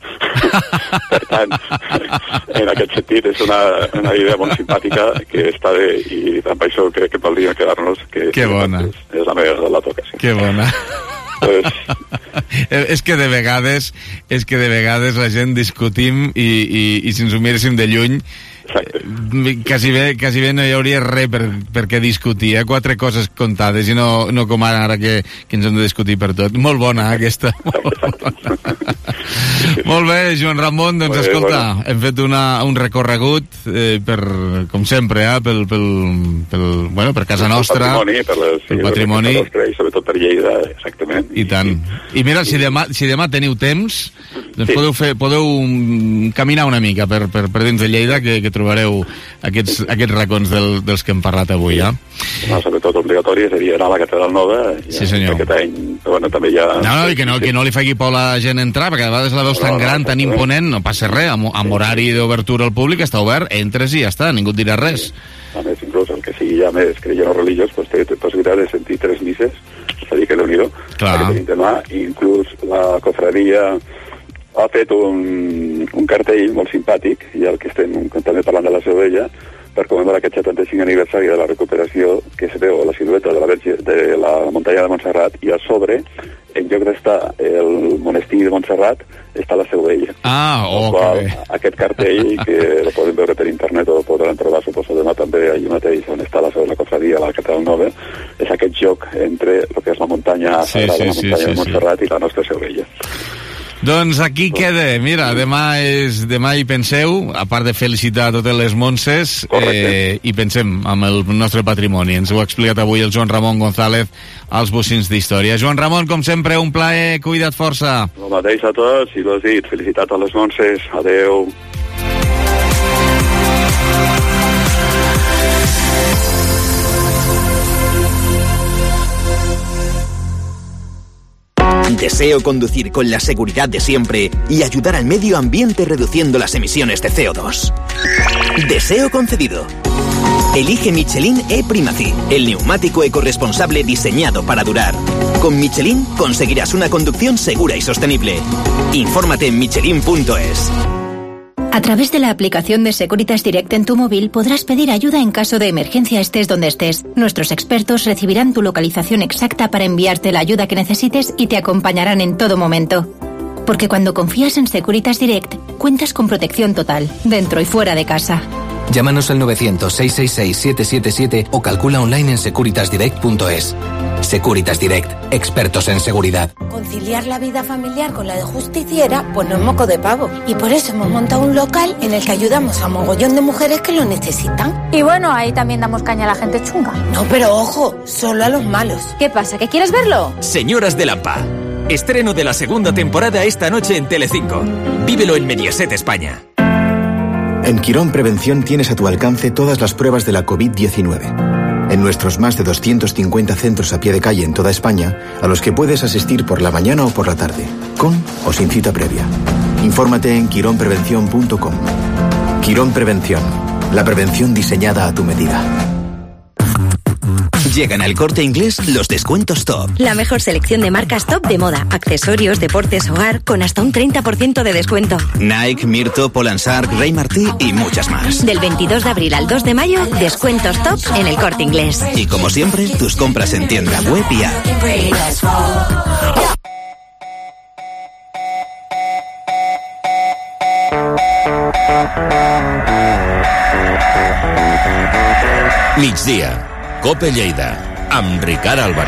Per tant, en aquest sentit, és una idea molt simpàtica que està bé, i amb això crec que podríem quedar-nos que és la meva de l'advocació. Que bona. És que de vegades la gent discutim i si ens ho miréssim de lluny quasi bé no hi hauria res per què discutir, quatre coses contades i no com ara que ens hem de discutir per tot. Molt bona aquesta. Molt bé, Joan Ramon, doncs escolta, hem fet un recorregut per, com sempre, per casa nostra, pel patrimoni i sobretot per Lleida, exactament. I tant. I mira, si demà teniu temps, doncs podeu caminar una mica per dins de Lleida, que trobareu aquests racons dels que hem parlat avui, sobretot obligatori seria anar a la Catedral Nova. Sí, senyor. Aquest any, bueno, també ja... I que no li faci por la gent entrar, perquè a vegades la veus tan gran, tan imponent, no passa res, amb horari d'obertura al públic està obert, entres i ja està, ningú et dirà res. A més, inclús el que sigui ja més creient o religiós, doncs té possibilitat de sentir 3 misses, és a dir, que Déu-n'hi-do, que tenim demà, i inclús la cofradia ha fet un cartell molt simpàtic, i el que estem també parlant de la seva vella, per commemorar aquest 75 aniversari de la recuperació, que se veu a la silueta de la Verge de la muntanya de Montserrat, i a sobre, en lloc d'estar el monestir de Montserrat, està la seva vella. Aquest cartell, que el podem veure per internet o el podran trobar, suposo, demà també allà mateix, on està la cofradia, la Catedral Nova, és aquest joc entre el que és la muntanya sagrada, la muntanya de Montserrat i la nostra seva vella. Doncs aquí queda, mira, demà hi penseu, a part de felicitar totes les Montses, i pensem amb el nostre patrimoni. Ens ho ha explicat avui el Joan Ramon González als Bocins d'Història. Joan Ramon, com sempre, un plaer, cuida't força. El mateix a tots, i l'ho has dit, felicitat a les Montses, adeu. Deseo conducir con la seguridad de siempre y ayudar al medio ambiente reduciendo las emisiones de CO2. Deseo concedido. Elige Michelin E-Primacy, el neumático ecorresponsable diseñado para durar. Con Michelin conseguirás una conducción segura y sostenible. Infórmate en michelin.es. A través de la aplicación de Securitas Direct en tu móvil podrás pedir ayuda en caso de emergencia estés donde estés. Nuestros expertos recibirán tu localización exacta para enviarte la ayuda que necesites y te acompañarán en todo momento. Porque cuando confías en Securitas Direct, cuentas con protección total, dentro y fuera de casa. Llámanos al 900-666-777 o calcula online en securitasdirect.es. Securitas Direct, expertos en seguridad. Conciliar la vida familiar con la de justiciera, pues no es moco de pavo. Y por eso hemos montado un local en el que ayudamos a mogollón de mujeres que lo necesitan. Y bueno, ahí también damos caña a la gente chunga. No, pero ojo, solo a los malos. ¿Qué pasa? ¿Que quieres verlo? Señoras de la PA. Estreno de la segunda temporada esta noche en Telecinco. Vívelo en Mediaset España. En Quirón Prevención tienes a tu alcance todas las pruebas de la COVID-19. En nuestros más de 250 centros a pie de calle en toda España, a los que puedes asistir por la mañana o por la tarde, con o sin cita previa. Infórmate en quironprevención.com. Quirón Prevención, la prevención diseñada a tu medida. Llegan al Corte Inglés los descuentos top. La mejor selección de marcas top de moda, accesorios, deportes, hogar, con hasta un 30% de descuento. Nike, Mirto, Polansark, Rey Martí y muchas más. Del 22 de abril al 2 de mayo, descuentos top en el Corte Inglés. Y como siempre, tus compras en tienda web y app. Migdia. Cope Lleida, amb Ricard Álvarez.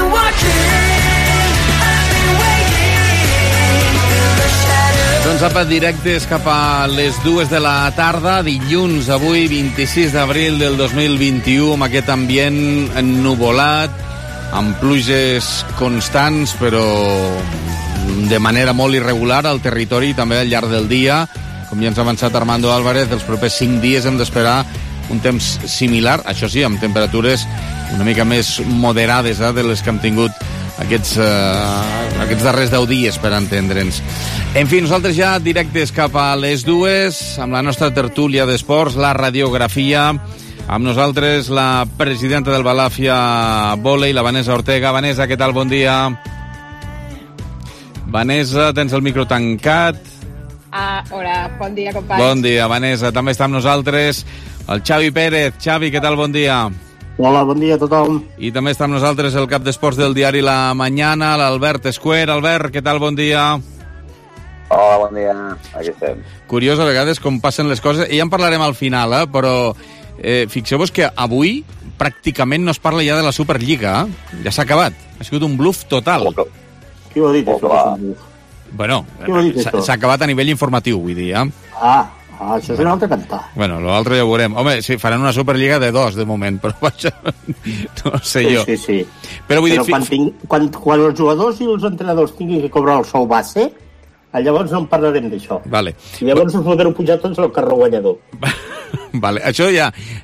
Doncs apa, directes cap a les 2 de la tarda, dilluns, avui, 26 d'abril del 2021, amb aquest ambient ennuvolat, amb pluges constants, però de manera molt irregular al territori, també al llarg del dia. Com ja ens ha avançat Armando Álvarez, els propers 5 dies hem d'esperar un temps similar, això sí, amb temperatures una mica més moderades de les que hem tingut aquests darrers 10 dies, per entendre'ns. En fi, nosaltres ja directes cap a les 2, amb la nostra tertúlia d'esports, la radiografia, amb nosaltres la presidenta del Balàfia Vòlei, la Vanessa Ortega. Vanessa, què tal? Bon dia. Vanessa, tens el micro tancat. Hola, bon dia, companys. Bon dia, Vanessa. També està amb nosaltres el Xavi Pérez. Xavi, què tal? Bon dia. Hola, bon dia a tothom. I també està amb nosaltres el cap d'esports del diari La Mañana, l'Albert Escuer. Albert, què tal? Bon dia. Hola, bon dia. Aquí estem. Curiós a vegades com passen les coses, i ja en parlarem al final, però fixeu-vos que avui pràcticament no es parla ja de la Superliga. Ja s'ha acabat. Ha sigut un bluff total. Qui ho ha dit, això? Bueno, s'ha acabat a nivell informatiu, vull dir, això és un altre cantar. Bueno, l'altre ja ho veurem. Home, sí, faran una Superliga de 2, de moment, però vaja, no sé jo. Sí. Però vull dir... Quan els jugadors i els entrenadors tinguin que cobrar el sou base, llavors no en parlarem d'això. Vale. I llavors us podreu pujar tots al carrer guanyador. Vale, això ja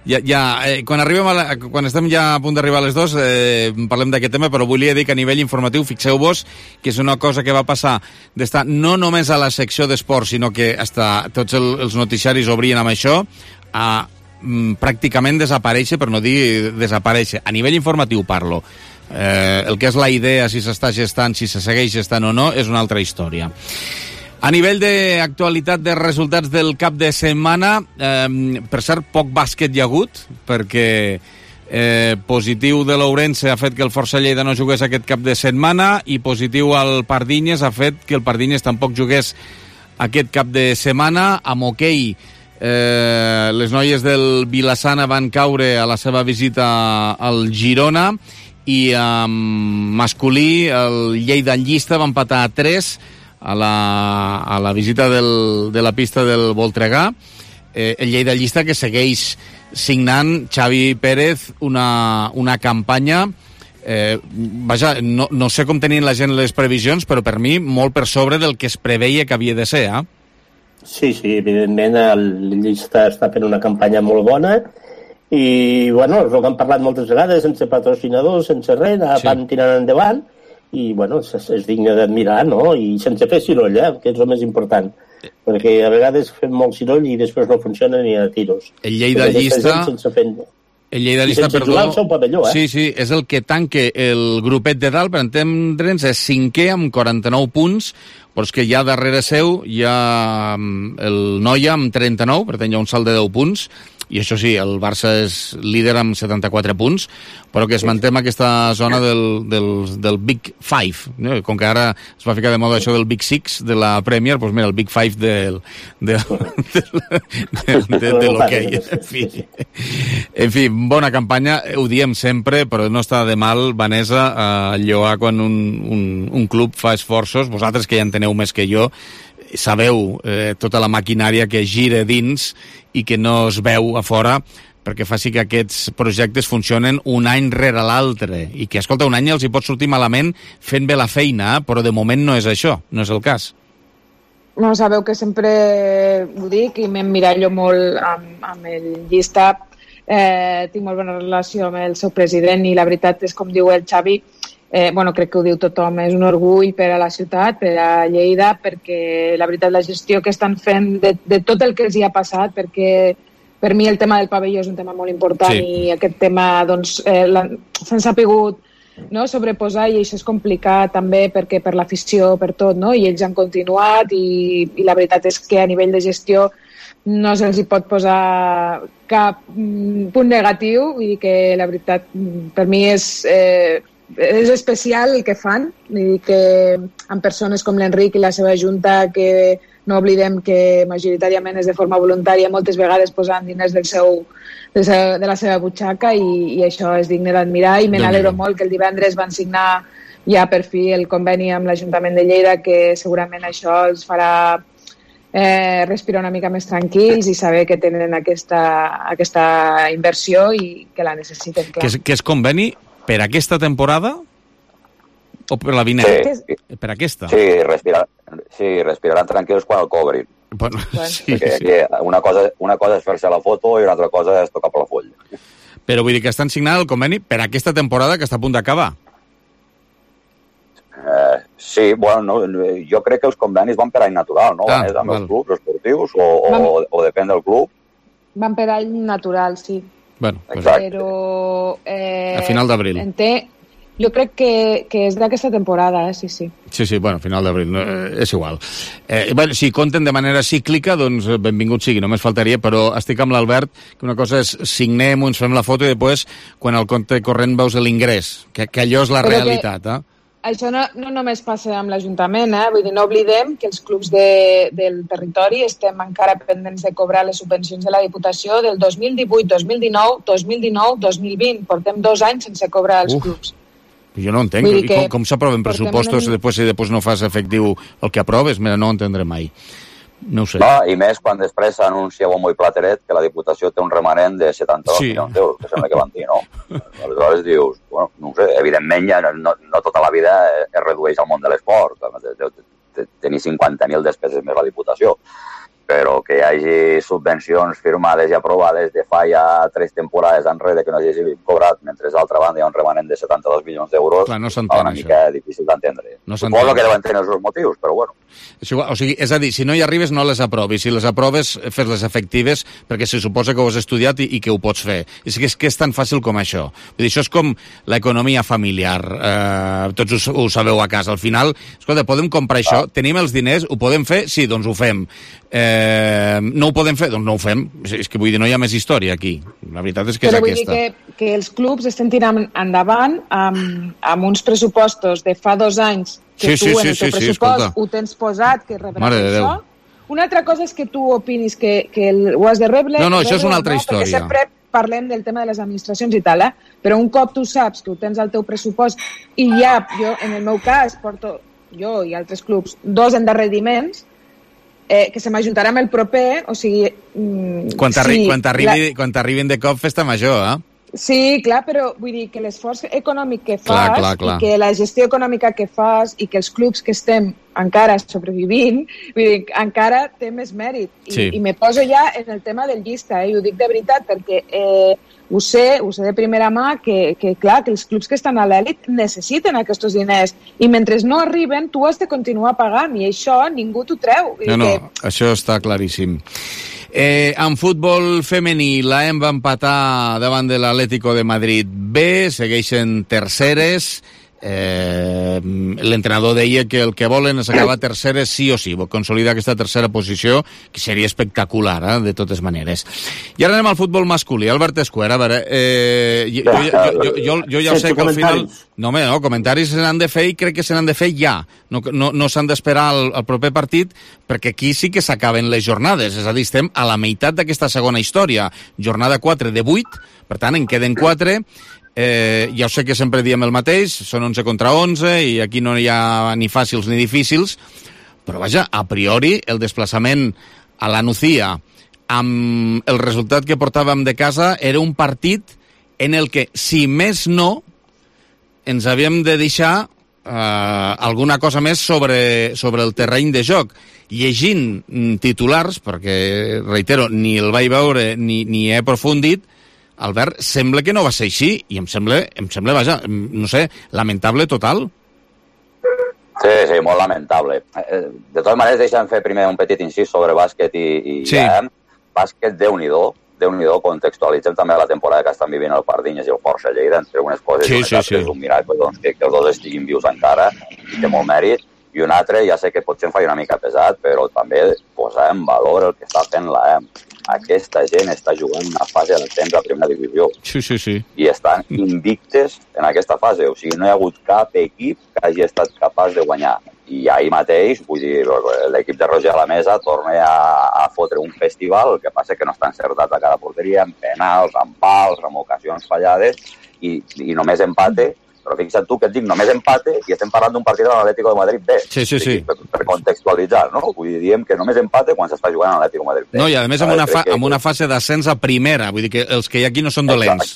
quan estem ja a punt d'arribar a les 2 parlem d'aquest tema, però volia dir que a nivell informatiu fixeu-vos que és una cosa que va passar d'estar no només a la secció d'esports, sinó que hasta tots els noticiaris obrien amb això, a pràcticament desaparèixer, per no dir desaparèixer. A nivell informatiu parlo. El que és la idea, si s'està gestant, si se segueix gestant o no, és una altra història. A nivell d'actualitat de resultats del cap de setmana, per cert, poc bàsquet hi ha hagut, perquè positiu de l'Ourense ha fet que el Força Lleida no jugués aquest cap de setmana i positiu al Pardinyes ha fet que el Pardinyes tampoc jugués aquest cap de setmana. Amb hoquei, les noies del Vilassana van caure a la seva visita al Girona i amb masculí el Lleida Llista va empatar a 3 a la visita de la pista del Voltregà. El Lleida Llista que segueix signant, Xavi Pérez, una campanya vaja, no sé com tenien la gent les previsions, però per mi molt per sobre del que es preveia que havia de ser, Sí, evidentment el Llista està fent una campanya molt bona i, bueno, és el que han parlat moltes vegades, sense patrocinadors, sense res, van tirant endavant i, bueno, és digne d'admirar, no? I sense fer soroll, que és el més important, perquè a vegades fem molt soroll i després no funciona ni a tiros. El Lleida Llista... El Lleida Llista, perdó... Pavelló, Sí, és el que tanca el grupet de dalt, per entendre'ns, és 5è amb 49 punts, però és que ja darrere seu hi ha el Noia amb 39, per tant hi ha un salt de 10 punts, i això sí, el Barça és líder amb 74 punts, però que es manté en aquesta zona del Big Five, no? Com que ara es va ficar de moda això del Big Six de la Premier, doncs mira, el Big Five de l'hoquei. En fi, bona campanya, ho diem sempre, però no està de mal, Vanessa, a lloar quan un club fa esforços. Vosaltres, que ja en teneu més que jo, sabeu tota la maquinària que gira dins i que no es veu a fora, perquè faci que aquests projectes funcionen un any rere l'altre, i que, escolta, un any els hi pot sortir malament fent bé la feina, però de moment no és això, no és el cas. No, sabeu que sempre ho dic i m'emmirallo molt amb el llistat. Tinc molt bona relació amb el seu president i la veritat és, com diu el Xavi, crec que ho diu tothom, és un orgull per a la ciutat, per a Lleida, perquè la veritat la gestió que estan fent de tot el que els hi ha passat, perquè per mi el tema del pavelló és un tema molt important, i aquest tema doncs, s'han sapigut sobreposar, i això és complicat també perquè per l'afició, per tot, no? I ells han continuat, i la veritat és que a nivell de gestió no se'ls hi pot posar cap punt negatiu, i que la veritat per mi és especial el que fan, i que amb persones com l'Enric i la seva junta, que no oblidem que majoritàriament és de forma voluntària, moltes vegades posant diners de la seva butxaca, i això és digne d'admirar, i me n'alegro molt que el divendres van signar ja per fi el conveni amb l'Ajuntament de Lleida, que segurament això els farà respirar una mica més tranquils i saber que tenen aquesta inversió i que la necessiten, clar. Que és conveni per aquesta temporada o per la vinent? Sí. Per aquesta? Sí, respiraran tranquils quan el cobrin. Bueno, sí. Una cosa és fer-se la foto i una altra cosa és tocar per la full. Però vull dir que estan signant el conveni per aquesta temporada que està a punt d'acabar. Sí, bueno, jo crec que els convenis van per any natural, no? Amb els clubs esportius o depèn del club. Van per any natural, sí. Bueno, però a final d'abril. Jo crec que és d'aquesta temporada, sí. Sí, bueno, a final d'abril, és igual. Si compten de manera cíclica, doncs benvingut sigui, només faltaria, però estic amb l'Albert, que una cosa és signem, ens fem la foto i després, quan al compte corrent veus l'ingrés, que allò és la realitat, Això no només passa amb l'Ajuntament, vull dir, no oblidem que els clubs del territori estem encara pendents de cobrar les subvencions de la Diputació del 2018, 2019, 2020. Portem 2 anys sense cobrar els clubs. Jo no entenc. Com s'aproven pressupostos i després no fas efectiu el que aproves? Mira, no ho entendré mai. No ho sé. No, i més quan després s'anuncia bombo i plateret que la Diputació té un remanent de 72 milions d'euros, que sembla que van dir, no? Aleshores dius, bueno, no ho sé, evidentment ja no tota la vida es redueix al món de l'esport, tenir 50.000 despeses més la Diputació, però que hi hagi subvencions firmades i aprovades de fa ja 3 temporades enrere que no hagi cobrat, mentre d'altra banda hi ha un remanent de 72 milions d'euros, no s'entén, una mica difícil d'entendre. Suposo que deuen tenir els seus motius, però bueno. És a dir, si no hi arribes no les aprovis, si les aproves fes-les efectives perquè se suposa que ho has estudiat i que ho pots fer. És que és tan fàcil com això. Vull dir, això és com l'economia familiar, tots ho sabeu a casa. Al final, escolta, podem comprar això, tenim els diners, ho podem fer? Sí, doncs ho fem. No ho podem fer? Doncs no ho fem. És que vull dir, no hi ha més història aquí. La veritat és que és aquesta. Però vull dir que els clubs estan tirant endavant amb uns pressupostos de fa 2 anys que tu en el teu pressupost ho tens posat, que rebràs això. Una altra cosa és que tu opinis que ho has de rebre. No, això és una altra història. Perquè sempre parlem del tema de les administracions i tal, però un cop tu saps que ho tens al teu pressupost i ja, jo, en el meu cas, porto jo i altres clubs 2 endarreriments, que se m'ajuntarà amb el proper, o sigui... Quan t'arribin de cop, festa major, Sí, clar, però vull dir que l'esforç econòmic que fas i que la gestió econòmica que fas i que els clubs que estem encara sobrevivint, vull dir, encara té més mèrit. I me poso ja en el tema del llista, i ho dic de veritat, perquè ho sé de primera mà que clar, que els clubs que estan a l'elit necessiten aquests diners, i mentre no arriben tu has de continuar pagant, i això ningú t'ho treu. Això està claríssim. En futbol femení, l'AEM va empatar davant de l'Atlético de Madrid B, segueixen terceres. l'entrenador deia que el que volen és acabar terceres sí o sí, consolidar aquesta tercera posició, que seria espectacular, de totes maneres. I ara anem al futbol masculí. Albert Escuer, a veure, jo ja sé que al final... No, comentaris se n'han de fer i crec que se n'han de fer ja. No s'han d'esperar al proper partit, perquè aquí sí que s'acaben les jornades, és a dir, estem a la meitat d'aquesta segona història. Jornada 4 de 8, per tant, en queden 4. Ja sé que sempre diem el mateix, són 11 contra 11 i aquí no hi ha ni fàcils ni difícils, però vaja, a priori el desplaçament a la Nucía amb el resultat que portàvem de casa era un partit en el que, si més no, ens havíem de deixar alguna cosa més sobre el terreny de joc. Llegint titulars, perquè, reitero, ni el vaig veure ni he aprofundit, Albert, sembla que no va ser així, i em sembla, vaja, no sé, lamentable total. Sí, molt lamentable. De totes maneres, deixa'm fer primer un petit incís sobre bàsquet i sí. Bàsquet, Déu-n'hi-do, contextualitzem també la temporada que estan vivint el Pardinyes i el Força Lleida, entre unes coses sí. És un miracle, doncs, que els dos estiguin vius encara, i té molt mèrit, i un altre, ja sé que potser em faig una mica pesat, però també posar en valor el que està fent l'AEM. Aquesta gent està jugant una fase d'ascens a primera divisió. Sí. I estan invictes en aquesta fase. O sigui, no hi ha hagut cap equip que hagi estat capaç de guanyar. I ahir mateix, vull dir, l'equip de Roger a la Mesa torna a fotre un festival, el que passa que no està encertat a cada porteria, amb penals, amb pals, amb ocasions fallades, i només empate. Però fixa't tu que et dic, només empate, i estem parlant d'un partit de l'Atlético de Madrid B. Sí. Per contextualitzar, no? Vull dir, diem que només empate quan s'està jugant a l'Atlético de Madrid B. No, i a més amb una fase d'ascens a primera, vull dir que els que hi ha aquí no són dolents.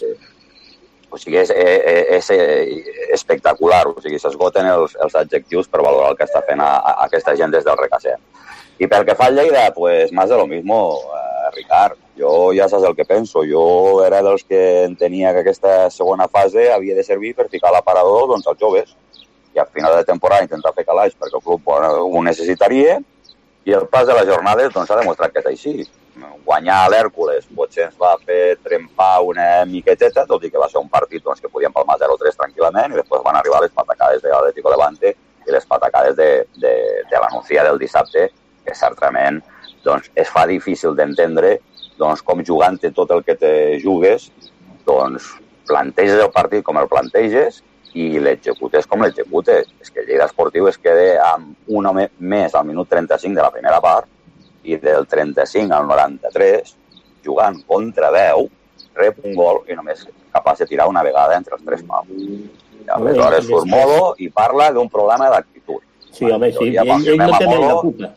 O sigui, és espectacular, o sigui, s'esgoten els adjectius per valorar el que està fent aquesta gent des del recassem. I pel que fa al Lleida, pues más de lo mismo, Ricard. Jo ja saps el que penso. Jo era dels que entenia que aquesta segona fase havia de servir per ficar l'aparador doncs, als joves. I al final de temporada intentar fer calaix perquè el club ho necessitaria, i el pas de les jornades doncs, ha demostrat que és així. Guanyar a l'Hèrcules potser ens va fer trempar una miqueteta, tot i que va ser un partit doncs, que podíem palmar 0-3 tranquil·lament, i després van arribar les patacades de l'Atlético Levante i les patacades de la Nucía del dissabte, que certament doncs, es fa difícil d'entendre doncs, com jugant tot el que te jugues, doncs, planteges el partit com el planteges i l'executes com l'executes. És que el Lleida Esportiu es queda amb un home més al minut 35 de la primera part i del 35 al 93, jugant contra 10, rep un gol i només capaç de tirar una vegada entre els tres pals. I aleshores surt Molo i parla d'un problema d'actitud. Sí, home, sí. Ell no té mai la culpa.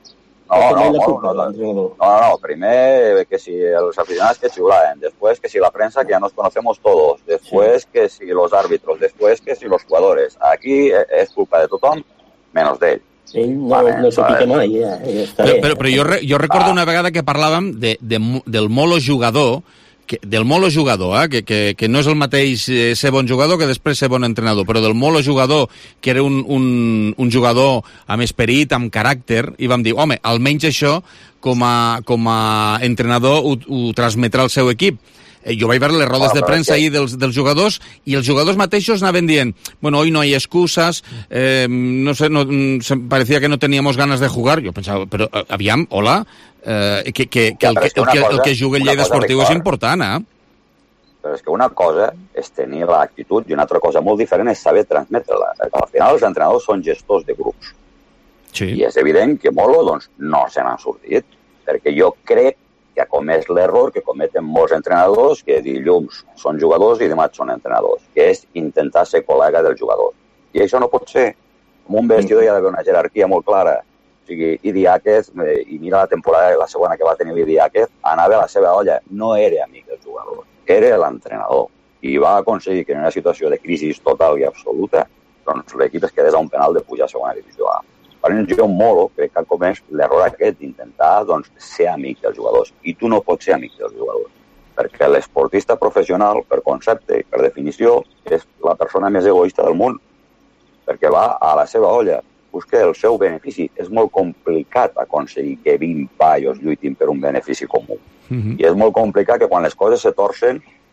No, primer que si los aficionados que chulaen, después que si la prensa que ya nos conocemos todos, después que si los árbitros, después que si los jugadores. Aquí es culpa de tothom, menos d'ell. Ell no s'ho pica mai, ja està bé. Però jo recordo una vegada que parlàvem del Molo jugador, que no és el mateix ser bon jugador que després ser bon entrenador, però del Molo jugador, que era un jugador amb esperit, amb caràcter, i vam dir, home, almenys això com a entrenador ho transmetrà al seu equip. Jo vaig veure les rodes de premsa ahir dels jugadors, i els jugadors mateixos anaven dient, bueno, hoy no hay excusas, no sé, parecía que no teníamos ganas de jugar. Jo pensava, però aviam, hola, el que juga el Lleida Esportiu és important, Però és que una cosa és tenir l'actitud i una altra cosa molt diferent és saber transmetre-la. Al final els entrenadors són gestors de grups. Sí. I és evident que Molo doncs, no se n'ha sortit, perquè jo crec que ha comès l'error que cometen molts entrenadors, que dilluns són jugadors i dimarts són entrenadors, que és intentar ser col·lega del jugador. I això no pot ser. En un vestidor hi ha d'haver una jerarquia molt clara. O sigui, Idiáquez, i mira la temporada, la segona que va tenir l'Idiáquez, anava a la seva olla. No era amic del jugador, era l'entrenador. I va aconseguir que en una situació de crisi total i absoluta, doncs l'equip es quedés a un penal de pujar a segona divisió A. Per exemple, jo Molo crec que ha comès l'error aquest d'intentar doncs, ser amic dels jugadors. I tu no pots ser amic dels jugadors. Perquè l'esportista professional, per concepte i per definició, és la persona més egoista del món. Perquè va a la seva olla, busca el seu benefici. És molt complicat aconseguir que 20 paios lluitin per un benefici comú. I és molt complicat que quan les coses se torcen,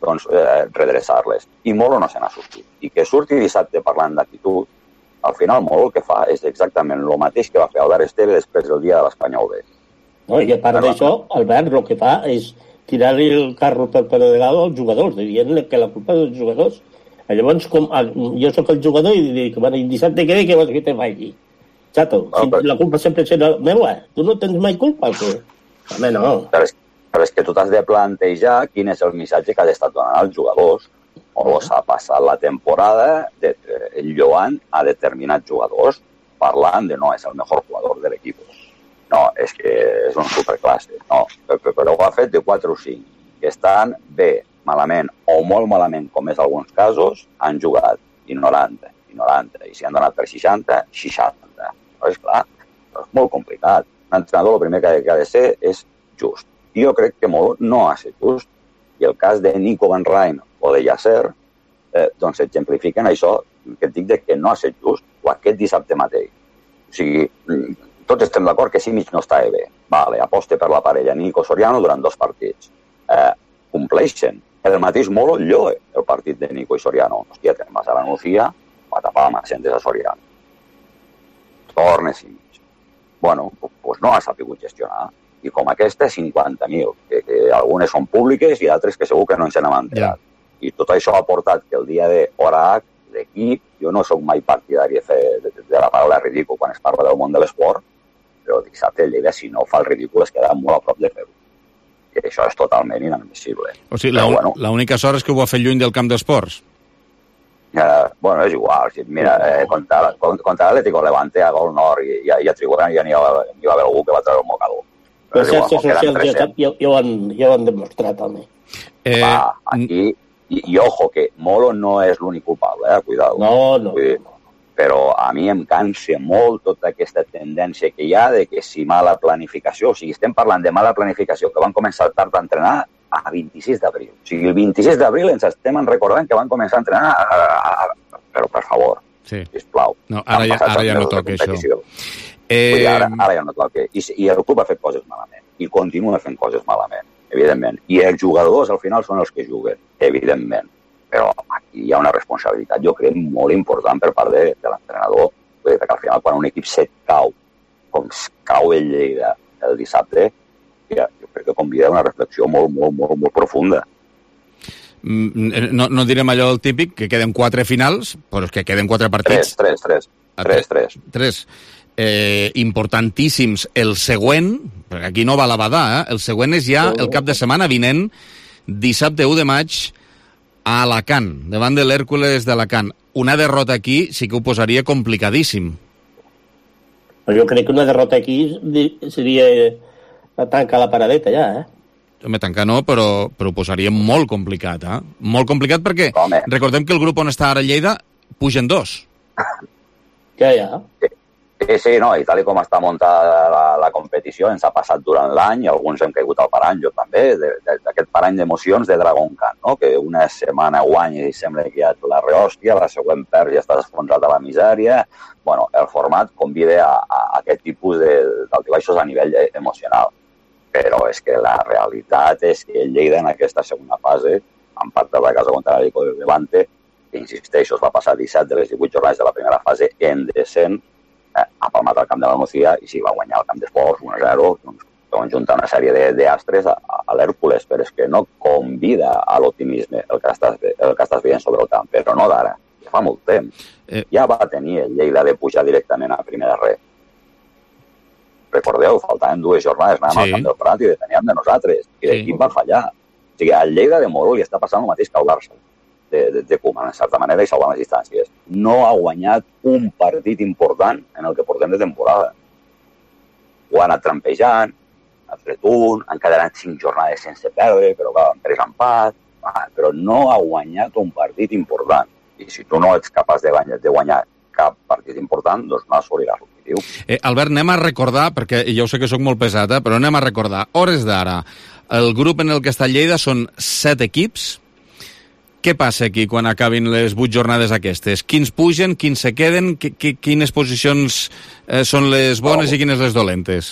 doncs, redreçar-les. I Molo no se n'ha sortit. I que surti dissabte parlant d'actitud, al final Molo el que fa és exactament el mateix que va fer Albert Esteve després del dia de l'Espanyol B. No, i a part d'això, Albert el que fa és tirar-li el carro per pedregado als jugadors, dient que la culpa és dels jugadors. Llavors, jo sóc el jugador i dic, bueno, dissabte que ve que vols que te vagi? Chato, la culpa sempre serà meva. Tu no tens mai culpa, o què? Home, no. Però és que tu t'has de plantejar quin és el missatge que ha estat donant als jugadors. O s'ha passat la temporada lloant a determinats jugadors parlant de no, és el millor jugador de l'equip. No, és que és un superclasse. No, però ho ha fet de 4 o 5, que estan bé, malament o molt malament, com és alguns casos, han jugat ignorant, i si han donat per 60, 60. Però és clar, és molt complicat. Un entrenador el primer que ha de ser és just. I jo crec que molt no ha estat just. I el cas de Nico Van Rijn o de Yasser, doncs exemplifiquen això que et dic que no ha estat just, o aquest dissabte mateix. O sigui, tots estem d'acord que Simic no està bé. Vale, aposta per la parella Nico Soriano durant 2 partits. Compleixen. El mateix Molo lloe el partit de Nico i Soriano. Hòstia, te'n vas a la Nucía, va tapar la mà, sentes a Soriano. Torna Simic. Bueno, doncs no ha sabut gestionar. I com aquesta, 50.000, que algunes són públiques i altres que segur que no ens n'hem enterat. I tot això ha portat que el dia d'hora H, l'equip, jo no soc mai partidari de la paraula ridícul quan es parla del món de l'esport, però dissabte el Lleida, si no fa el ridícul, es queda molt a prop de fer-ho. I això és totalment inadmissible. O sigui, l'única sort és que ho ha fet lluny del camp d'esports. Bueno, és igual. Mira, contra l'Atlético Levante a Gol Nord i a Tribuna ja n'hi va haver algú que va treure el mocador. Les xarxes socials ja ho han demostrat, també. Aquí, i ojo, que Molo no és l'únic culpable, cuidado. No. Però a mi em cansa molt tota aquesta tendència que hi ha de que si mala planificació, o sigui, estem parlant de mala planificació, que van començar tard a entrenar a 26 d'abril. O sigui, el 26 d'abril ens estem recordant que van començar a entrenar, però per favor, sisplau. No, ara ja no toca això. Ara ja no toca. I el club ha fet coses malament. I continua fent coses malament, evidentment. I els jugadors, al final, són els que juguen, evidentment. Però aquí hi ha una responsabilitat, jo crec, molt important per part de l'entrenador, perquè al final, quan un equip set cau, com cau el Lleida el dissabte, jo crec que convida a una reflexió molt profunda. No direm allò del típic, que queden 4 finals, però és que queden 4 partits. 3. Importantíssims. El següent, perquè aquí no va la badar, el següent és ja el cap de setmana vinent, dissabte 1 de maig, a Alacant, davant de l'Hèrcules d'Alacant. Una derrota aquí sí que ho posaria complicadíssim. Jo crec que una derrota aquí seria tancar la paradeta ja, Home, tancar no, però ho posaria molt complicat, Molt complicat perquè recordem que el grup on està ara Lleida pugen 2. Ja. Sí, no, i tal com està muntada la competició, ens ha passat durant l'any, i alguns hem caigut al parany, jo també, d'aquest parany d'emocions de Dragon Khan, no? Que una setmana guanya i sembla que ja la rehòstia, la següent perd i estàs esfondrat a la misèria. Bueno, el format convida a aquest tipus d'altibaixos a nivell emocional. Però és que la realitat és que el Lleida en aquesta segona fase, en part de la casa contra l'Atlético de Levante, que insisteixo, es va passar 17 de les 18 jornades de la primera fase en descent, ha palmat al camp de la Nucía i sí, va guanyar el camp d'esports 1-0, doncs junta una sèrie d'astres a l'Hèrcules, però és que no convida a l'optimisme el que estàs veient sobre el camp, però no d'ara, ja fa molt temps. Ja va tenir el Lleida de pujar directament a primera red. Recordeu, faltaven 2 jornades, anàvem al camp del Prat i depeníem de nosaltres, i l'equip va fallar. O sigui, al Lleida de Moro li està passant el mateix que al Barça de Koeman, en certa manera, i salvant les distàncies. No ha guanyat un partit important en el que portem de temporada. Ho ha anat trampejant, ha tret un, han quedat 5 jornades sense perdre, però clar, han pres empat, però no ha guanyat un partit important. I si tu no ets capaç de guanyar cap partit important, doncs no assoliràs l'objectiu. Albert, anem a recordar, perquè jo sé que sóc molt pesat, però anem a recordar, hores d'ara, el grup en el que està Lleida són 7 equips. Què passa aquí quan acabin les 8 jornades aquestes? Quins pugen, quins se queden, quines posicions són les bones i quines les dolentes?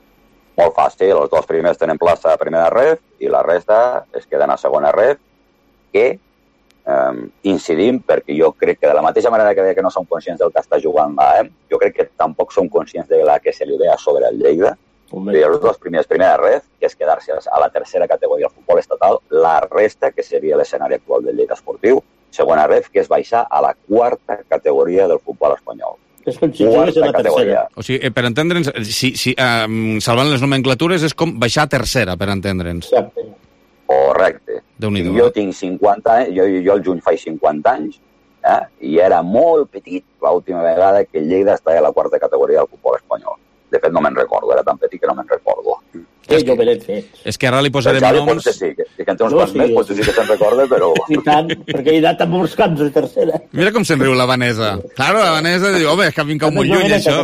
Molt fàcil, els 2 primers tenen plaça a primera ref i la resta es queden a segona ref què incidim, perquè jo crec que de la mateixa manera que deia que no som conscients del que està jugant l'AEM, jo crec que tampoc som conscients de la que se li ve a sobre el Lleida. I els dos primers, primera ref, que és quedar-se a la tercera categoria del futbol estatal, la resta, que seria l'escenari actual del Lleida Esportiu, segona ref, que és baixar a la quarta categoria del futbol espanyol. És com si jugués a la tercera. O sigui, per entendre'ns, salvant les nomenclatures, és com baixar a tercera, per entendre'ns. Exacte. Correcte. Jo tinc 50 anys, jo el juny faig 50 anys, i era molt petit l'última vegada que el Lleida estava a la quarta categoria del futbol espanyol. De fet, no me'n recordo, era tan petit que no me'n recordo. Jo me l'he fet. És que ara li posarem noms... Sí, que en té uns quants més, potser sí que se'n recorda, però... I tant, perquè he anat a molts camps de tercera. Mira com se'n riu la Vanessa. Claro, la Vanessa diu, home, és que ha vingut molt lluny, això.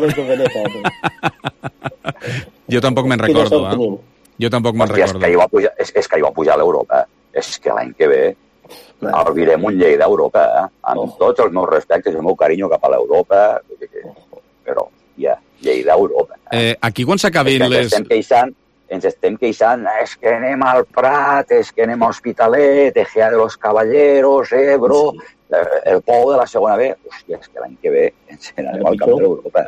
Jo tampoc me'n recordo, Jo tampoc me'n recordo. És que hi va pujar a l'Europa. És que l'any que ve albirem un Lleida a Europa, amb tots els meus respectes i el meu carinyo cap a l'Europa, però ja, Lleida a Europa. Aquí quan s'acabin les... Ens estem queixant, és que anem al Prat, és que anem a Hospitalet, Ejea de los Caballeros, Ebro, el Pou de la segona B. Hòstia, és que l'any que ve ens anem al camp de l'Europa.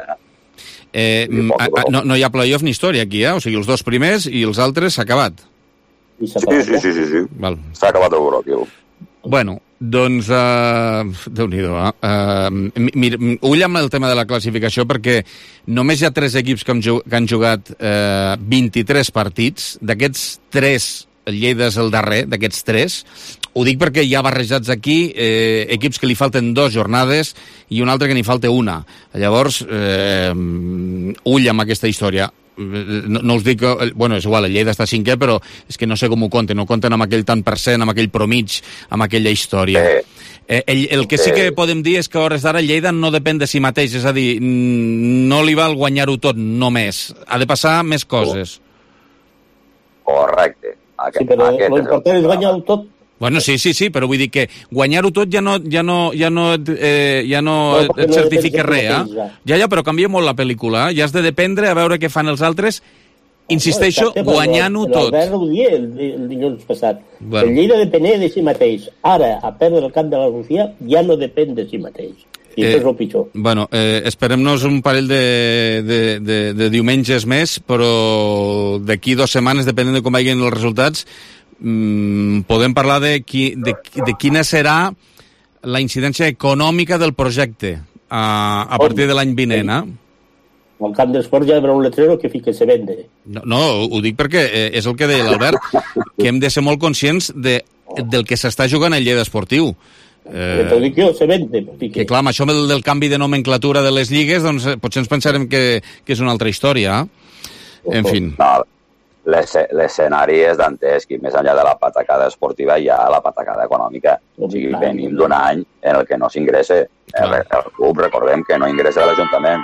No hi ha playoff ni història aquí, O sigui, els dos primers i els altres s'ha acabat. Sí. S'ha acabat el Bròquil. Bueno, doncs, Déu-n'hi-do, ull amb el tema de la classificació, perquè només hi ha 3 equips que han jugat 23 partits. D'aquests 3, el Lleida és el darrer, d'aquests 3. Ho dic perquè hi ha barrejats aquí equips que li falten 2 jornades i un altre que n'hi falta 1. Llavors, ull amb aquesta història. No us dic que... Bueno, és igual, el Lleida està 5è, però és que no sé com ho compten. No compten amb aquell tant per cent, amb aquell promig, amb aquella història. El que sí que podem dir és que a hores d'ara el Lleida no depèn de si mateix, és a dir, no li val guanyar-ho tot només. Ha de passar més coses. Correcte. Sí, però l'important és guanyar-ho tot. Bueno, sí, però vull dir que guanyar-ho tot ja no et certifica res, Ja, però canvia molt la pel·lícula, ja has de dependre a veure què fan els altres, insisteixo, guanyant-ho tot. L'Albert ho dia el dilluns passat. El Lleida depenia de si mateix. Ara, a perdre el camp de la Rússia, ja no depèn de si mateix. I això és el pitjor. Bueno, esperem-nos un parell de diumenges més, però d'aquí 2 setmanes, depenent de com vagin els resultats, podem parlar de quina serà la incidència econòmica del projecte a partir de l'any vinent, Al camp d'esports ja hi haurà un letrero que fique se vende. No, ho dic perquè és el que deia l'Albert, que hem de ser molt conscients del que s'està jugant al Lleida Esportiu. T'ho dic jo, se vende. Que clar, amb això del canvi de nomenclatura de les lligues, doncs potser ens pensarem que és una altra història. En fi. L'escenari és dantesc i més enllà de la patacada esportiva hi ha la patacada econòmica. O sigui, venim d'un any en el que no s'ingressa. El club, recordem que no ingressa de l'Ajuntament.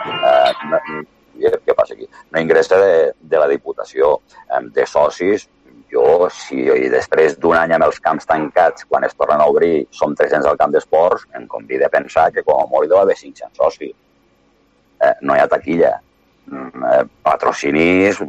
Què passa aquí? No ingressa de la Diputació. De socis, si després d'un any amb els camps tancats, quan es tornen a obrir, som 300 al camp d'esports, em convida a pensar que com a molt deu haver 500 socis. No hi ha taquilla. Patrocinis...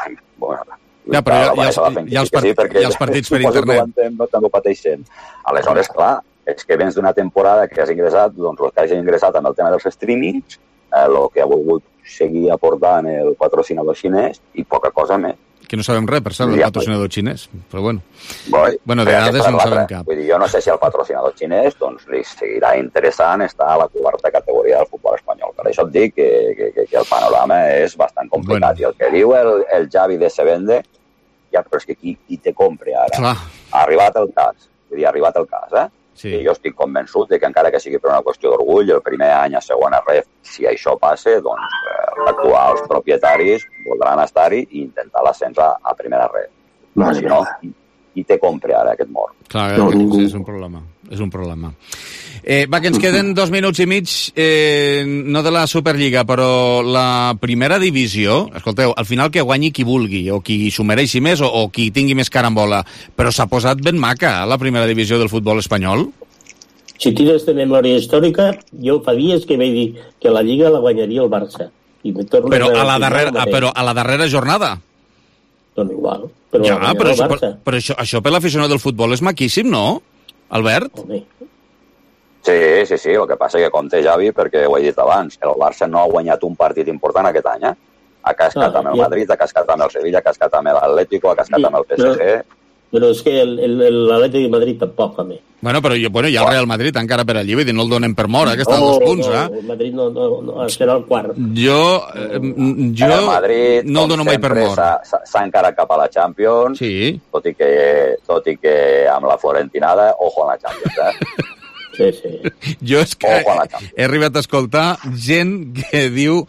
Ja, però hi ha els partits per internet. No pateixen. Aleshores, clar, és que vens d'una temporada que has ingressat, doncs el que hagi ingressat amb el tema dels streamings, el que ha volgut seguir aportant el patrocinador xinès i poca cosa més. Que no sabem res, per cert, del patrocinador xinès, però bueno. Bueno, de dades no sabem cap. Vull dir, jo no sé si el patrocinador xinès doncs, li seguirà interessant estar a la quarta categoria del futbol espanyol. Per això et dic que el panorama és bastant complicat. I el que diu el Xavi de se vende, ja, però és que qui te compre ara? Ha arribat el cas. Vull dir, ha arribat el cas, Sí. I jo estic convençut de que encara que sigui per una qüestió d'orgull, el primer any a segona ref, si això passa, doncs els actuals propietaris voldran estar-hi i intentar l'ascens a primera ref. Però si no, qui te compra ara aquest mort? Clar, és un problema. És un problema. Va, que ens queden 2 minuts i mig, no de la Superliga, però la primera divisió, escolteu, al final que guanyi qui vulgui, o qui s'ho mereixi més, o qui tingui més carambola, però s'ha posat ben maca la primera divisió del futbol espanyol. Si tires de memòria històrica, jo fa dies que vaig dir que la Lliga la guanyaria el Barça. Però a la darrera jornada. Doncs igual. Però això per l'aficionat del futbol és maquíssim, no? Albert? Sí, el que passa és que compte, Javi, perquè ho he dit abans, el Barça no ha guanyat un partit important aquest any, Ha cascat amb el Madrid, ha cascat amb el Sevilla, ha cascat amb l'Atlético, ha cascat amb el PSG... Però és que l'Atlètic de Madrid tampoc, també. Però hi ha el Real Madrid encara per allí, vull dir, no el donem per mort, que està a 2 punts, el Madrid no serà el quart. Jo no el dono mai per mort. S'ha encarat cap a la Champions, tot i que amb la Florentinada, ojo a la Champions, Sí. Jo és que he arribat a escoltar gent que diu